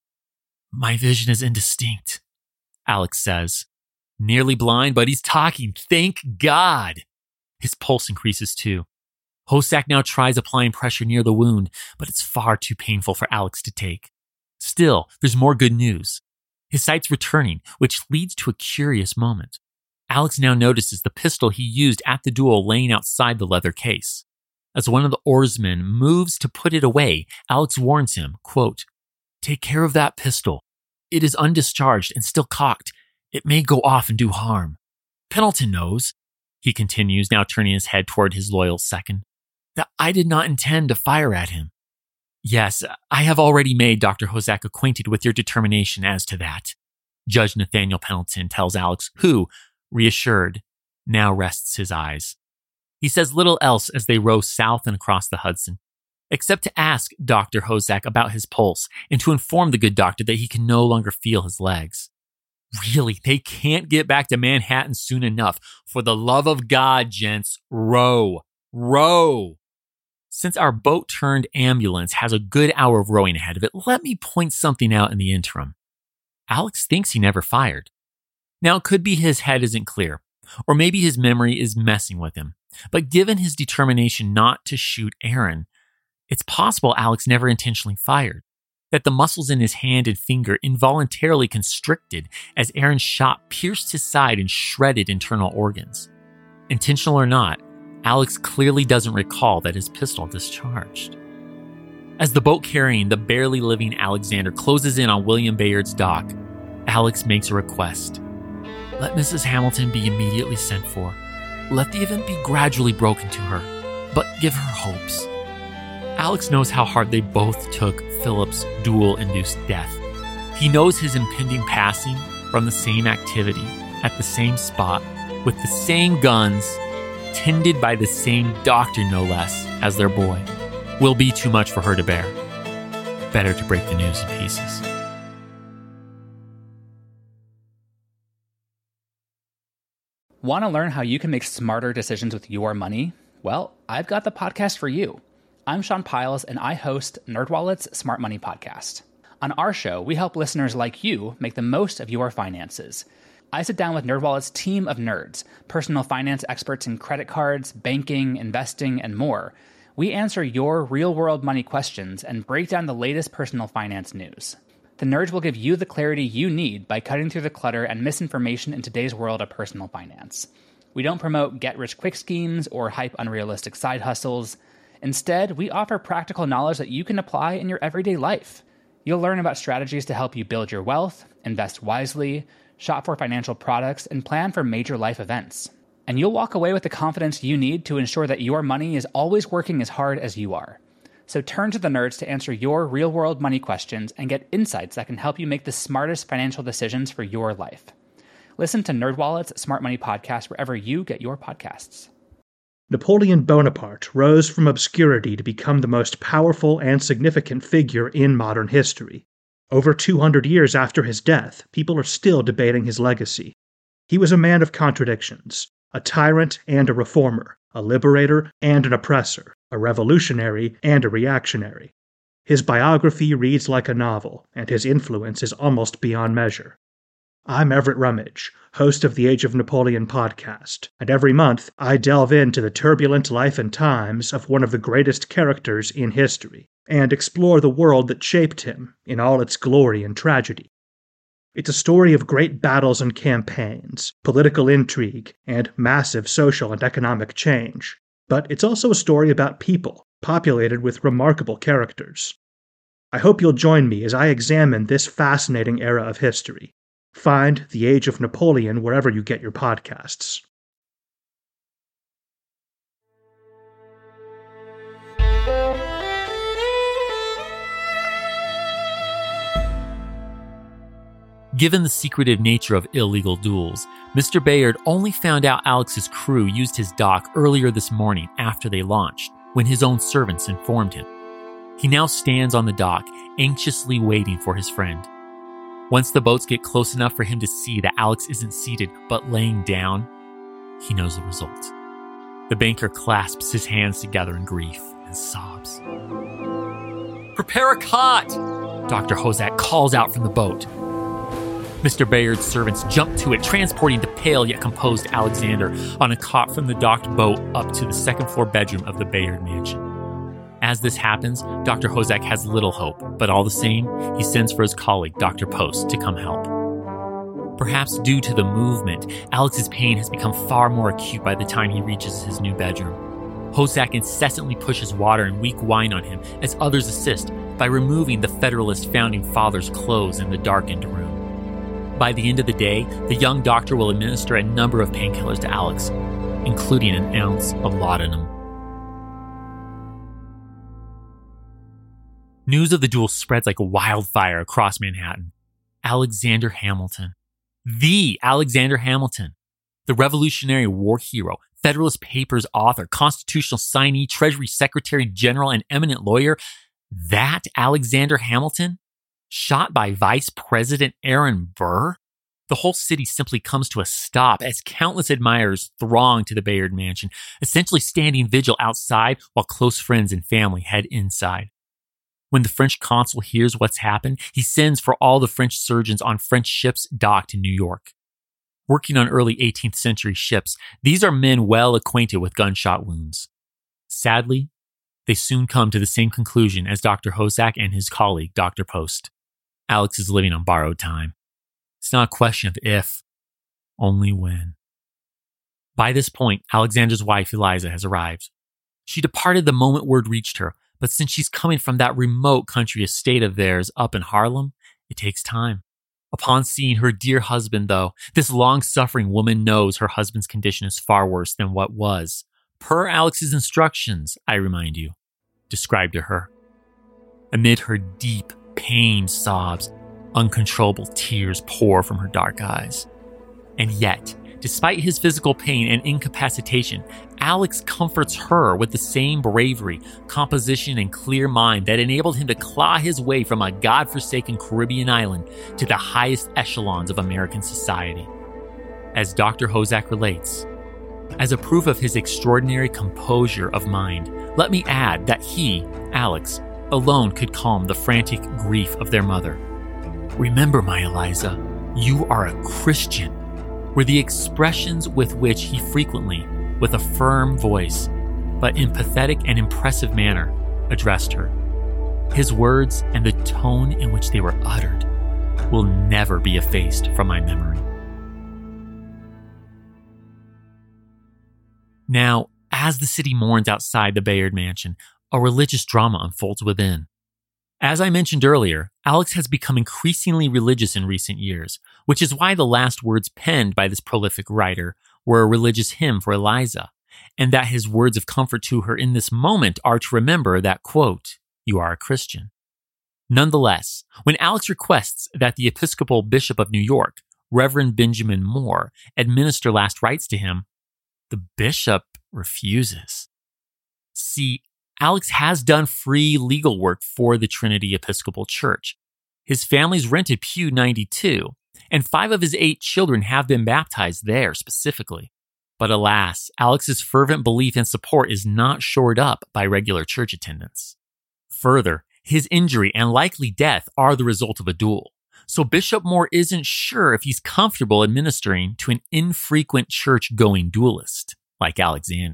My vision is indistinct, Alex says. Nearly blind, but he's talking. Thank God. His pulse increases too. Hozak now tries applying pressure near the wound, but it's far too painful for Alex to take. Still, there's more good news. His sight's returning, which leads to a curious moment. Alex now notices the pistol he used at the duel laying outside the leather case. As one of the oarsmen moves to put it away, Alex warns him, quote, take care of that pistol. It is undischarged and still cocked. It may go off and do harm. Pendleton knows, he continues, now turning his head toward his loyal second, that I did not intend to fire at him. Yes, I have already made Dr. Hozak acquainted with your determination as to that, Judge Nathaniel Pendleton tells Alex, who, reassured, now rests his eyes. He says little else as they row south and across the Hudson, except to ask Dr. Hozak about his pulse and to inform the good doctor that he can no longer feel his legs. Really, they can't get back to Manhattan soon enough. For the love of God, gents, row. Row. Since our boat-turned ambulance has a good hour of rowing ahead of it, let me point something out in the interim. Alex thinks he never fired. Now, it could be his head isn't clear, or maybe his memory is messing with him. But given his determination not to shoot Aaron, it's possible Alex never intentionally fired, that the muscles in his hand and finger involuntarily constricted as Aaron's shot pierced his side and shredded internal organs. Intentional or not, Alex clearly doesn't recall that his pistol discharged. As the boat carrying the barely living Alexander closes in on William Bayard's dock, Alex makes a request. Let Mrs. Hamilton be immediately sent for. Let the event be gradually broken to her, but give her hopes. Alex knows how hard they both took Philip's duel-induced death. He knows his impending passing from the same activity, at the same spot, with the same guns, tended by the same doctor no less, as their boy, will be too much for her to bear. Better to break the news in pieces. Want to learn how you can make smarter decisions with your money? Well, I've got the podcast for you. I'm Sean Piles, and I host NerdWallet's Smart Money Podcast. On our show, we help listeners like you make the most of your finances. I sit down with NerdWallet's team of nerds, personal finance experts in credit cards, banking, investing, and more. We answer your real-world money questions and break down the latest personal finance news. The nerds will give you the clarity you need by cutting through the clutter and misinformation in today's world of personal finance. We don't promote get-rich-quick schemes or hype unrealistic side hustles. Instead, we offer practical knowledge that you can apply in your everyday life. You'll learn about strategies to help you build your wealth, invest wisely, shop for financial products, and plan for major life events. And you'll walk away with the confidence you need to ensure that your money is always working as hard as you are. So turn to the nerds to answer your real-world money questions and get insights that can help you make the smartest financial decisions for your life. Listen to NerdWallet's Smart Money Podcast wherever you get your podcasts. Napoleon Bonaparte rose from obscurity to become the most powerful and significant figure in modern history. Over 200 years after his death, people are still debating his legacy. He was a man of contradictions, a tyrant and a reformer, a liberator and an oppressor, a revolutionary and a reactionary. His biography reads like a novel, and his influence is almost beyond measure. I'm Everett Rummage, host of the Age of Napoleon podcast, and every month I delve into the turbulent life and times of one of the greatest characters in history, and explore the world that shaped him in all its glory and tragedy. It's a story of great battles and campaigns, political intrigue, and massive social and economic change. But it's also a story about people, populated with remarkable characters. I hope you'll join me as I examine this fascinating era of history. Find The Age of Napoleon wherever you get your podcasts. Given the secretive nature of illegal duels, Mr. Bayard only found out Alex's crew used his dock earlier this morning after they launched, when his own servants informed him. He now stands on the dock, anxiously waiting for his friend. Once the boats get close enough for him to see that Alex isn't seated but laying down, he knows the result. The banker clasps his hands together in grief and sobs. "Prepare a cot!" Dr. Hozak calls out from the boat. Mr. Bayard's servants jump to it, transporting the pale yet composed Alexander on a cot from the docked boat up to the second-floor bedroom of the Bayard mansion. As this happens, Dr. Hozak has little hope, but all the same, he sends for his colleague, Dr. Post, to come help. Perhaps due to the movement, Alex's pain has become far more acute by the time he reaches his new bedroom. Hozak incessantly pushes water and weak wine on him as others assist by removing the Federalist founding fathers' clothes in the darkened room. By the end of the day, the young doctor will administer a number of painkillers to Alex, including an ounce of laudanum. News of the duel spreads like wildfire across Manhattan. Alexander Hamilton. The Alexander Hamilton. The Revolutionary War hero, Federalist Papers author, constitutional signee, Treasury Secretary General, and eminent lawyer. That Alexander Hamilton? Shot by Vice President Aaron Burr? The whole city simply comes to a stop as countless admirers throng to the Bayard mansion, essentially standing vigil outside while close friends and family head inside. When the French consul hears what's happened, he sends for all the French surgeons on French ships docked in New York. Working on early 18th century ships, these are men well acquainted with gunshot wounds. Sadly, they soon come to the same conclusion as Dr. Hozak and his colleague, Dr. Post. Alex is living on borrowed time. It's not a question of if, only when. By this point, Alexander's wife, Eliza, has arrived. She departed the moment word reached her, But since she's coming from that remote country estate of theirs up in Harlem, it takes time. Upon seeing her dear husband, though, this long-suffering woman knows her husband's condition is far worse than what was, per Alex's instructions, I remind you, described to her. Amid her deep, pained sobs, uncontrollable tears pour from her dark eyes. And yet, despite his physical pain and incapacitation, Alex comforts her with the same bravery, composition, and clear mind that enabled him to claw his way from a godforsaken Caribbean island to the highest echelons of American society. As Dr. Hozak relates, as a proof of his extraordinary composure of mind, let me add that he, Alex, alone could calm the frantic grief of their mother. "Remember, my Eliza, you are a Christian," were the expressions with which he frequently, with a firm voice, but in pathetic and impressive manner, addressed her. His words and the tone in which they were uttered will never be effaced from my memory. Now, as the city mourns outside the Bayard mansion, a religious drama unfolds within. As I mentioned earlier, Alex has become increasingly religious in recent years, which is why the last words penned by this prolific writer were a religious hymn for Eliza, and that his words of comfort to her in this moment are to remember that, quote, "You are a Christian." Nonetheless, when Alex requests that the Episcopal Bishop of New York, Reverend Benjamin Moore, administer last rites to him, the bishop refuses. See, Alex has done free legal work for the Trinity Episcopal Church. His family's rented Pew 92, and 5 of his 8 children have been baptized there specifically. But alas, Alex's fervent belief and support is not shored up by regular church attendance. Further, his injury and likely death are the result of a duel. So Bishop Moore isn't sure if he's comfortable administering to an infrequent church-going duelist like Alexander.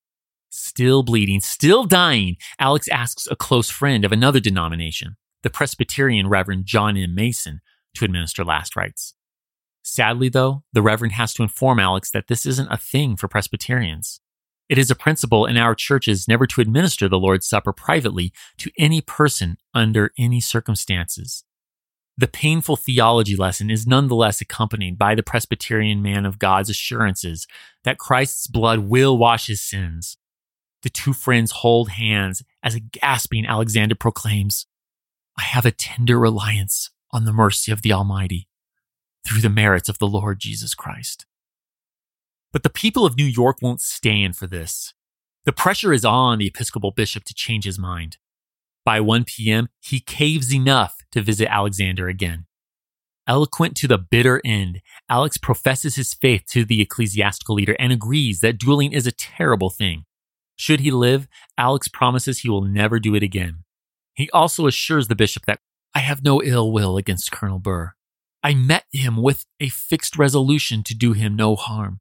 Still bleeding, still dying, Alex asks a close friend of another denomination, the Presbyterian Reverend John M. Mason, to administer last rites. Sadly, though, the Reverend has to inform Alex that this isn't a thing for Presbyterians. It is a principle in our churches never to administer the Lord's Supper privately to any person under any circumstances. The painful theology lesson is nonetheless accompanied by the Presbyterian man of God's assurances that Christ's blood will wash his sins. The two friends hold hands as a gasping Alexander proclaims, "I have a tender reliance on the mercy of the Almighty through the merits of the Lord Jesus Christ." But the people of New York won't stand for this. The pressure is on the Episcopal bishop to change his mind. By 1 p.m., he caves enough to visit Alexander again. Eloquent to the bitter end, Alex professes his faith to the ecclesiastical leader and agrees that dueling is a terrible thing. Should he live, Alex promises he will never do it again. He also assures the bishop that, "I have no ill will against Colonel Burr. I met him with a fixed resolution to do him no harm."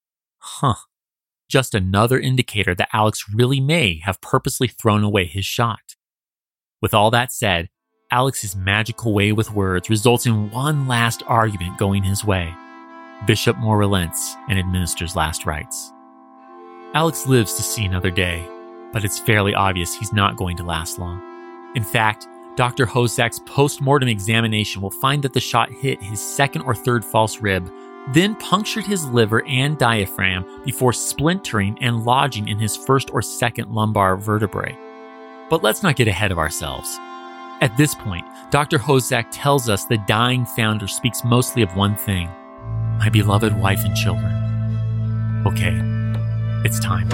Just another indicator that Alex really may have purposely thrown away his shot. With all that said, Alex's magical way with words results in one last argument going his way. Bishop Moore relents and administers last rites. Alex lives to see another day, but it's fairly obvious he's not going to last long. In fact, Dr. Hozak's post-mortem examination will find that the shot hit his second or third false rib, then punctured his liver and diaphragm before splintering and lodging in his first or second lumbar vertebrae. But let's not get ahead of ourselves. At this point, Dr. Hozak tells us the dying founder speaks mostly of one thing: my beloved wife and children. Okay, it's time.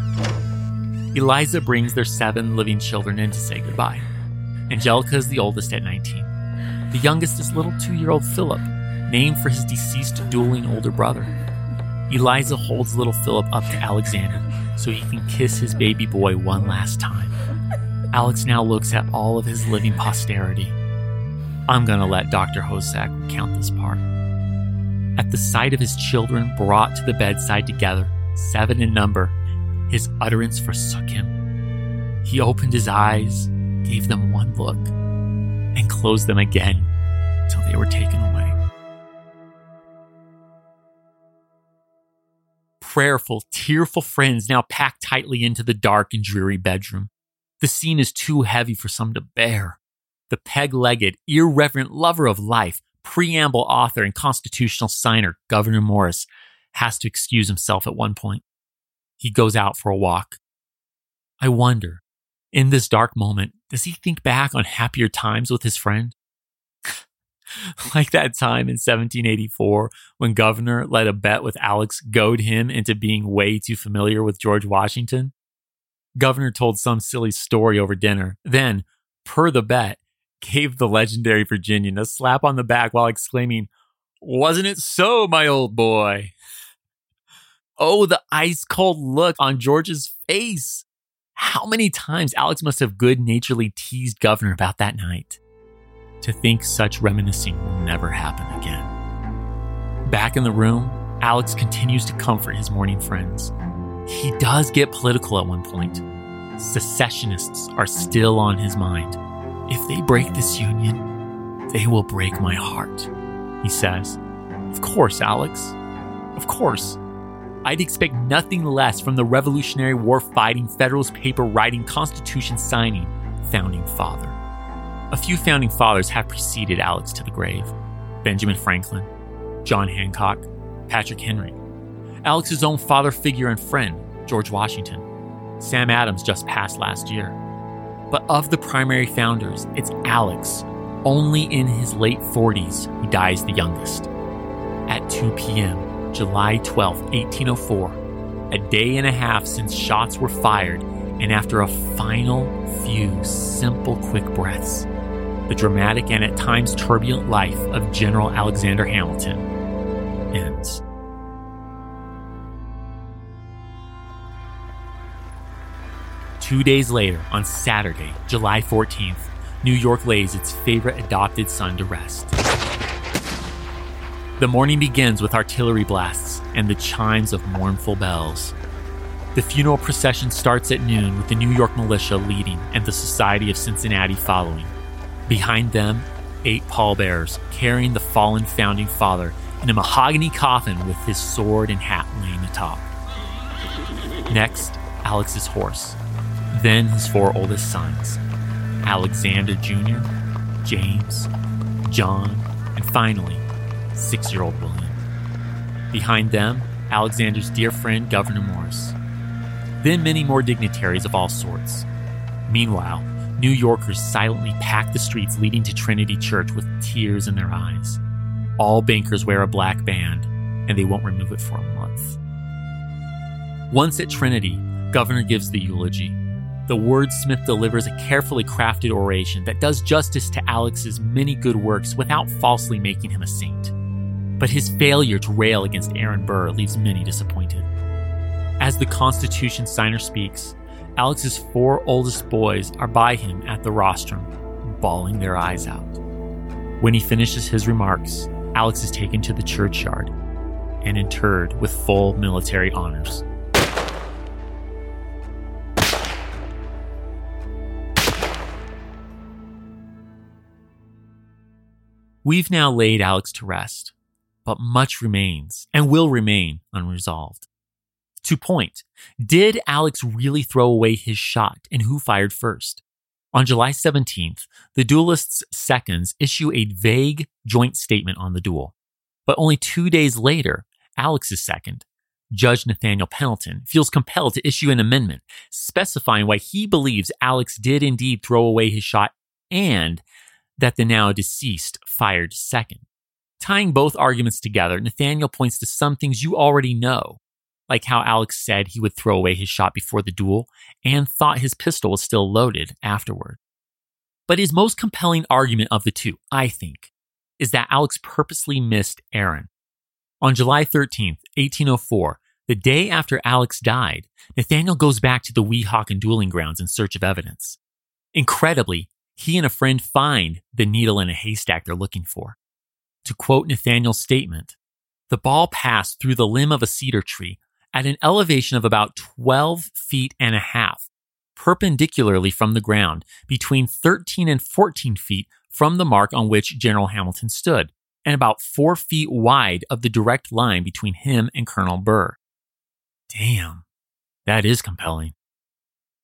Eliza brings their 7 living children in to say goodbye. Angelica is the oldest at 19. The youngest is little 2-year-old Philip, named for his deceased dueling older brother. Eliza holds little Philip up to Alexander so he can kiss his baby boy one last time. Alex now looks at all of his living posterity. I'm going to let Dr. Hozak recount this part. At the sight of his children brought to the bedside together, 7 in number, his utterance forsook him. He opened his eyes, gave them one look, and closed them again till they were taken away. Prayerful, tearful friends now packed tightly into the dark and dreary bedroom. The scene is too heavy for some to bear. The peg-legged, irreverent lover of life, preamble author and constitutional signer, Gouverneur Morris, has to excuse himself at one point. He goes out for a walk. I wonder, in this dark moment, does he think back on happier times with his friend? Like that time in 1784 when Governor let a bet with Alex goad him into being way too familiar with George Washington. Governor told some silly story over dinner, then, per the bet, gave the legendary Virginian a slap on the back while exclaiming, "Wasn't it so, my old boy?" Oh, the ice-cold look on George's face. How many times Alex must have good-naturedly teased Governor about that night. To think such reminiscing will never happen again. Back in the room, Alex continues to comfort his mourning friends. He does get political at one point. Secessionists are still on his mind. If they break this union, they will break my heart, he says. Of course, Alex. Of course. I'd expect nothing less from the Revolutionary War-fighting, Federalist paper-writing, Constitution-signing founding father. A few founding fathers have preceded Alex to the grave. Benjamin Franklin, John Hancock, Patrick Henry. Alex's own father figure and friend, George Washington. Sam Adams just passed last year. But of the primary founders, it's Alex, only in his late 40s, who dies the youngest. At 2 p.m., July 12, 1804, a day and a half since shots were fired, and after a final few simple quick breaths, the dramatic and at times turbulent life of General Alexander Hamilton ends. Two days later, on Saturday, July 14th, New York lays its favorite adopted son to rest. The morning begins with artillery blasts and the chimes of mournful bells. The funeral procession starts at noon with the New York militia leading and the Society of Cincinnati following. Behind them, 8 pallbearers carrying the fallen founding father in a mahogany coffin with his sword and hat laying atop. Next, Alex's horse. Then his 4 oldest sons, Alexander Jr., James, John, and finally, 6-year-old William. Behind them, Alexander's dear friend, Gouverneur Morris. Then many more dignitaries of all sorts. Meanwhile, New Yorkers silently pack the streets leading to Trinity Church with tears in their eyes. All bankers wear a black band, and they won't remove it for a month. Once at Trinity, Governor gives the eulogy. The wordsmith delivers a carefully crafted oration that does justice to Alex's many good works without falsely making him a saint. But his failure to rail against Aaron Burr leaves many disappointed. As the Constitution signer speaks, Alex's 4 oldest boys are by him at the rostrum, bawling their eyes out. When he finishes his remarks, Alex is taken to the churchyard and interred with full military honors. We've now laid Alex to rest, but much remains and will remain unresolved. To point, did Alex really throw away his shot, and who fired first? On July 17th, the duelists' seconds issue a vague joint statement on the duel. But only 2 days later, Alex's second, Judge Nathaniel Pendleton, feels compelled to issue an amendment specifying why he believes Alex did indeed throw away his shot and that the now deceased fired second. Tying both arguments together, Nathaniel points to some things you already know, like how Alex said he would throw away his shot before the duel and thought his pistol was still loaded afterward. But his most compelling argument of the two, I think, is that Alex purposely missed Aaron. On July 13th, 1804, the day after Alex died, Nathaniel goes back to the Weehawken dueling grounds in search of evidence. Incredibly, he and a friend find the needle in a haystack they're looking for. To quote Nathaniel's statement, the ball passed through the limb of a cedar tree at an elevation of about 12 feet and a half, perpendicularly from the ground, between 13 and 14 feet from the mark on which General Hamilton stood, and about 4 feet wide of the direct line between him and Colonel Burr. Damn, that is compelling.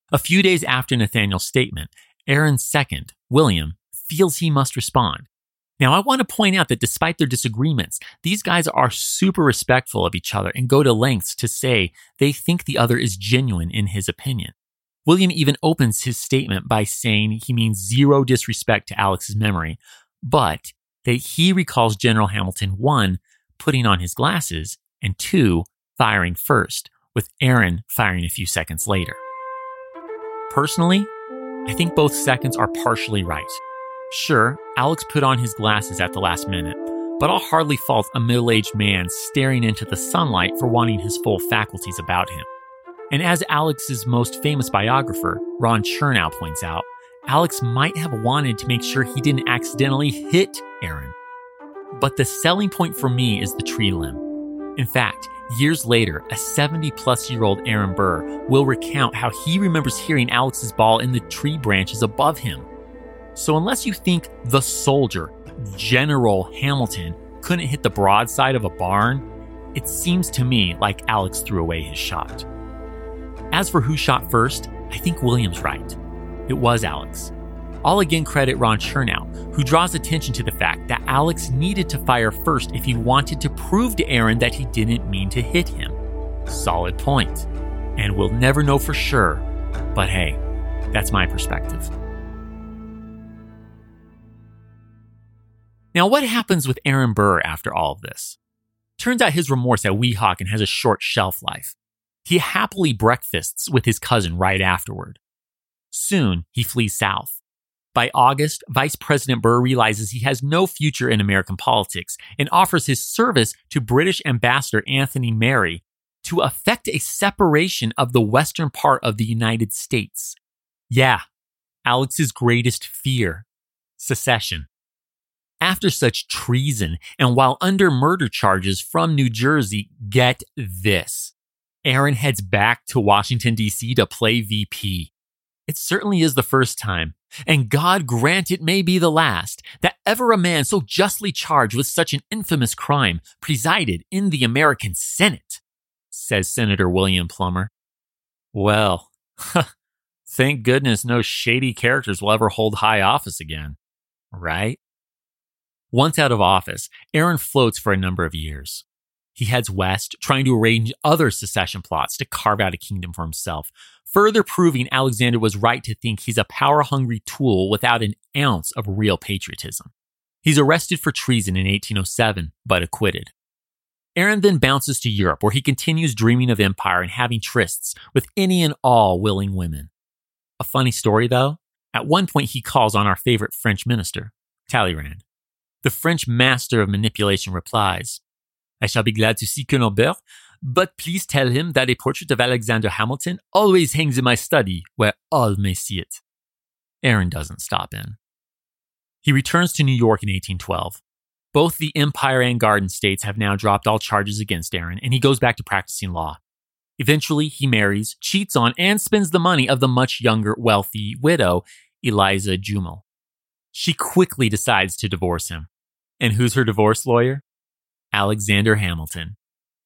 A few days after Nathaniel's statement, Aaron's second, William, feels he must respond. Now, I want to point out that despite their disagreements, these guys are super respectful of each other and go to lengths to say they think the other is genuine in his opinion. William even opens his statement by saying he means zero disrespect to Alex's memory, but that he recalls General Hamilton, 1, putting on his glasses, and 2, firing first, with Aaron firing a few seconds later. Personally, I think both seconds are partially right. Sure, Alex put on his glasses at the last minute, but I'll hardly fault a middle-aged man staring into the sunlight for wanting his full faculties about him. And as Alex's most famous biographer, Ron Chernow, points out, Alex might have wanted to make sure he didn't accidentally hit Aaron. But the selling point for me is the tree limb. In fact, years later, a 70-plus-year-old Aaron Burr will recount how he remembers hearing Alex's ball in the tree branches above him. So unless you think the soldier, General Hamilton, couldn't hit the broadside of a barn, it seems to me like Alex threw away his shot. As for who shot first, I think William's right. It was Alex. I'll again credit Ron Chernow, who draws attention to the fact that Alex needed to fire first if he wanted to prove to Aaron that he didn't mean to hit him. Solid point. And we'll never know for sure, but hey, that's my perspective. Now, what happens with Aaron Burr after all of this? Turns out his remorse at Weehawken has a short shelf life. He happily breakfasts with his cousin right afterward. Soon, he flees south. By August, Vice President Burr realizes he has no future in American politics and offers his service to British Ambassador Anthony Merry to effect a separation of the western part of the United States. Yeah, Alex's greatest fear, secession. After such treason, and while under murder charges from New Jersey, get this. Aaron heads back to Washington, D.C. to play VP. It certainly is the first time, and God grant it may be the last, that ever a man so justly charged with such an infamous crime presided in the American Senate, says Senator William Plummer. Well, thank goodness no shady characters will ever hold high office again, right? Once out of office, Aaron floats for a number of years. He heads west, trying to arrange other secession plots to carve out a kingdom for himself, further proving Alexander was right to think he's a power-hungry tool without an ounce of real patriotism. He's arrested for treason in 1807, but acquitted. Aaron then bounces to Europe, where he continues dreaming of empire and having trysts with any and all willing women. A funny story, though, at one point he calls on our favorite French minister, Talleyrand. The French master of manipulation replies, "I shall be glad to see Colonel Burr, but please tell him that a portrait of Alexander Hamilton always hangs in my study where all may see it." Aaron doesn't stop in. He returns to New York in 1812. Both the Empire and Garden States have now dropped all charges against Aaron, and he goes back to practicing law. Eventually, he marries, cheats on, and spends the money of the much younger, wealthy widow, Eliza Jumel. She quickly decides to divorce him. And who's her divorce lawyer? Alexander Hamilton,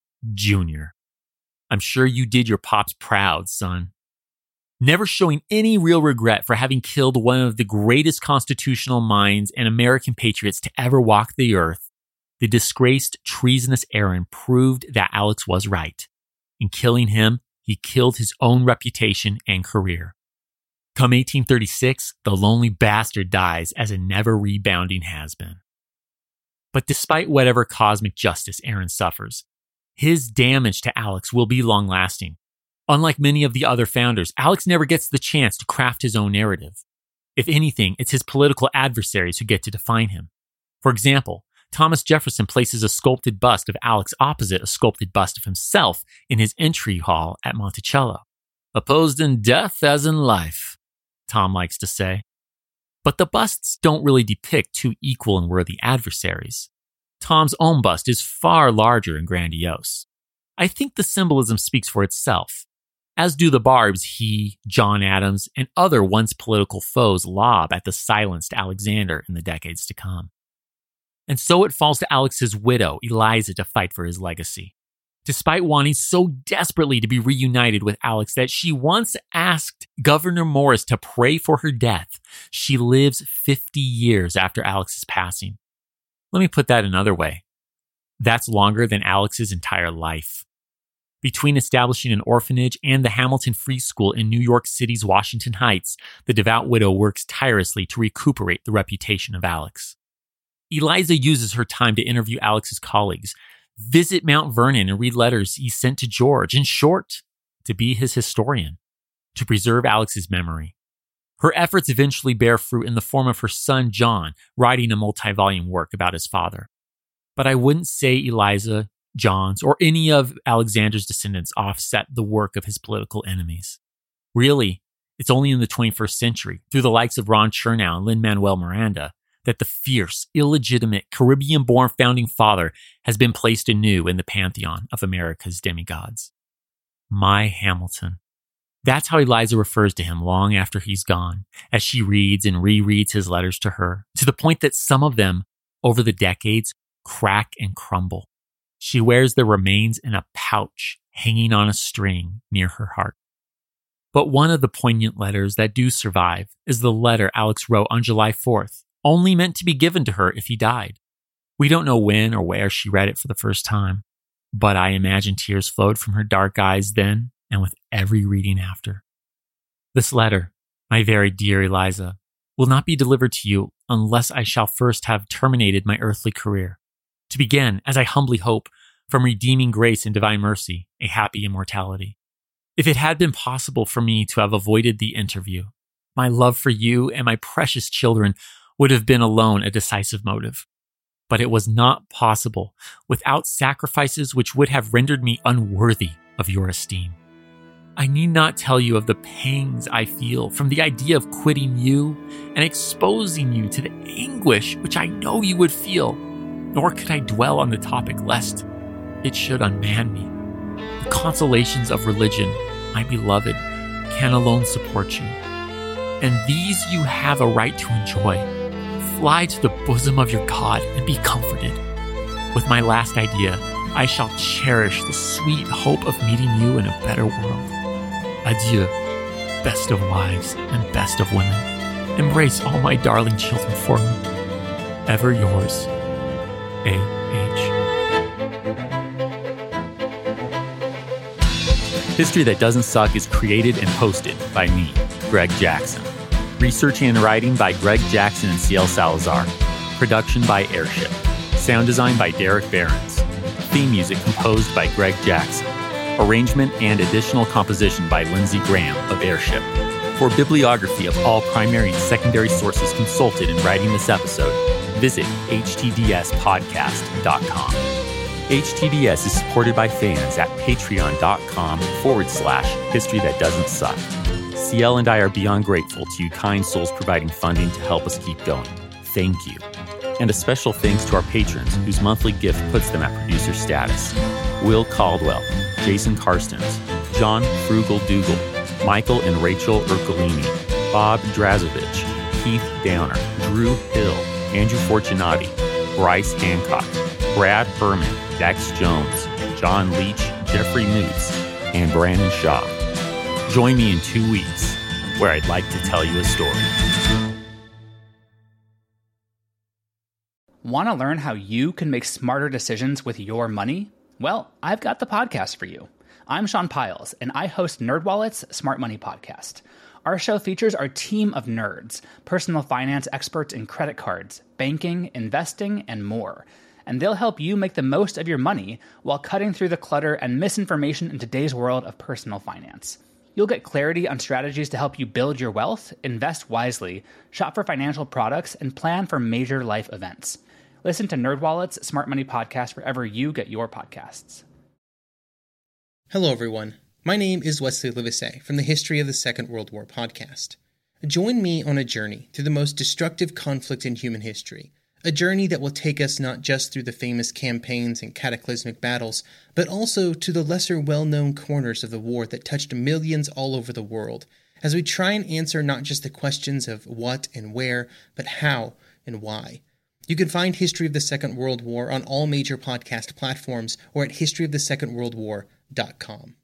Jr. I'm sure you did your pops proud, son. Never showing any real regret for having killed one of the greatest constitutional minds and American patriots to ever walk the earth, the disgraced, treasonous Aaron proved that Alex was right. In killing him, he killed his own reputation and career. Come 1836, the lonely bastard dies as a never-rebounding has-been. But despite whatever cosmic justice Aaron suffers, his damage to Alex will be long-lasting. Unlike many of the other founders, Alex never gets the chance to craft his own narrative. If anything, it's his political adversaries who get to define him. For example, Thomas Jefferson places a sculpted bust of Alex opposite a sculpted bust of himself in his entry hall at Monticello. Opposed in death as in life, Tom likes to say. But the busts don't really depict two equal and worthy adversaries. Tom's own bust is far larger and grandiose. I think the symbolism speaks for itself, as do the barbs he, John Adams, and other once political foes lob at the silenced Alexander in the decades to come. And so it falls to Alex's widow, Eliza, to fight for his legacy. despite wanting so desperately to be reunited with Alex that she once asked Gouverneur Morris to pray for her death. She lives 50 years after Alex's passing. Let me put that another way. That's longer than Alex's entire life. Between establishing an orphanage and the Hamilton Free School in New York City's Washington Heights, the devout widow works tirelessly to recuperate the reputation of Alex. Eliza uses her time to interview Alex's colleagues, visit Mount Vernon and read letters he sent to George, in short, to be his historian, to preserve Alex's memory. Her efforts eventually bear fruit in the form of her son, John, writing a multi-volume work about his father. But I wouldn't say Eliza, John's, or any of Alexander's descendants offset the work of his political enemies. Really, it's only in the 21st century, through the likes of Ron Chernow and Lin-Manuel Miranda, that the fierce, illegitimate, Caribbean-born founding father has been placed anew in the pantheon of America's demigods. My Hamilton. That's how Eliza refers to him long after he's gone, as she reads and rereads his letters to her, to the point that some of them, over the decades, crack and crumble. She wears their remains in a pouch hanging on a string near her heart. But one of the poignant letters that do survive is the letter Alex wrote on July 4th, only meant to be given to her if he died. We don't know when or where she read it for the first time, but I imagine tears flowed from her dark eyes then and with every reading after. This letter, my very dear Eliza, will not be delivered to you unless I shall first have terminated my earthly career, to begin, as I humbly hope, from redeeming grace and divine mercy, a happy immortality. If it had been possible for me to have avoided the interview, my love for you and my precious children would have been alone a decisive motive. But it was not possible without sacrifices which would have rendered me unworthy of your esteem. I need not tell you of the pangs I feel from the idea of quitting you and exposing you to the anguish which I know you would feel, nor could I dwell on the topic lest it should unman me. The consolations of religion, my beloved, can alone support you, and these you have a right to enjoy. Fly to the bosom of your God and be comforted. With my last idea, I shall cherish the sweet hope of meeting you in a better world. Adieu, best of wives and best of women. Embrace all my darling children for me. Ever yours, A.H. History That Doesn't Suck is created and hosted by me, Greg Jackson. Researching and writing by Greg Jackson and CL Salazar. Production by Airship. Sound design by Derek Behrens. Theme music composed by Greg Jackson. Arrangement and additional composition by Lindsey Graham of Airship. For bibliography of all primary and secondary sources consulted in writing this episode, visit htdspodcast.com. HTDS is supported by fans at patreon.com/History That Doesn't Suck. CL and I are beyond grateful to you kind souls providing funding to help us keep going. Thank you. And a special thanks to our patrons whose monthly gift puts them at producer status. Will Caldwell, Jason Karstens, John Frugal Dougal, Michael and Rachel Ercolini, Bob Drazovich, Keith Downer, Drew Hill, Andrew Fortunati, Bryce Hancock, Brad Herman, Dex Jones, John Leach, Jeffrey Newts, and Brandon Shaw. Join me in 2 weeks, where I'd like to tell you a story. Want to learn how you can make smarter decisions with your money? Well, I've got the podcast for you. I'm Sean Piles, and I host NerdWallet's Smart Money Podcast. Our show features our team of nerds, personal finance experts in credit cards, banking, investing, and more. And they'll help you make the most of your money while cutting through the clutter and misinformation in today's world of personal finance. You'll get clarity on strategies to help you build your wealth, invest wisely, shop for financial products, and plan for major life events. Listen to NerdWallet's Smart Money Podcast wherever you get your podcasts. Hello, everyone. My name is Wesley Livesey from the History of the Second World War podcast. Join me on a journey through the most destructive conflict in human history, a journey that will take us not just through the famous campaigns and cataclysmic battles, but also to the lesser well-known corners of the war that touched millions all over the world, as we try and answer not just the questions of what and where, but how and why. You can find History of the Second World War on all major podcast platforms or at historyofthesecondworldwar.com.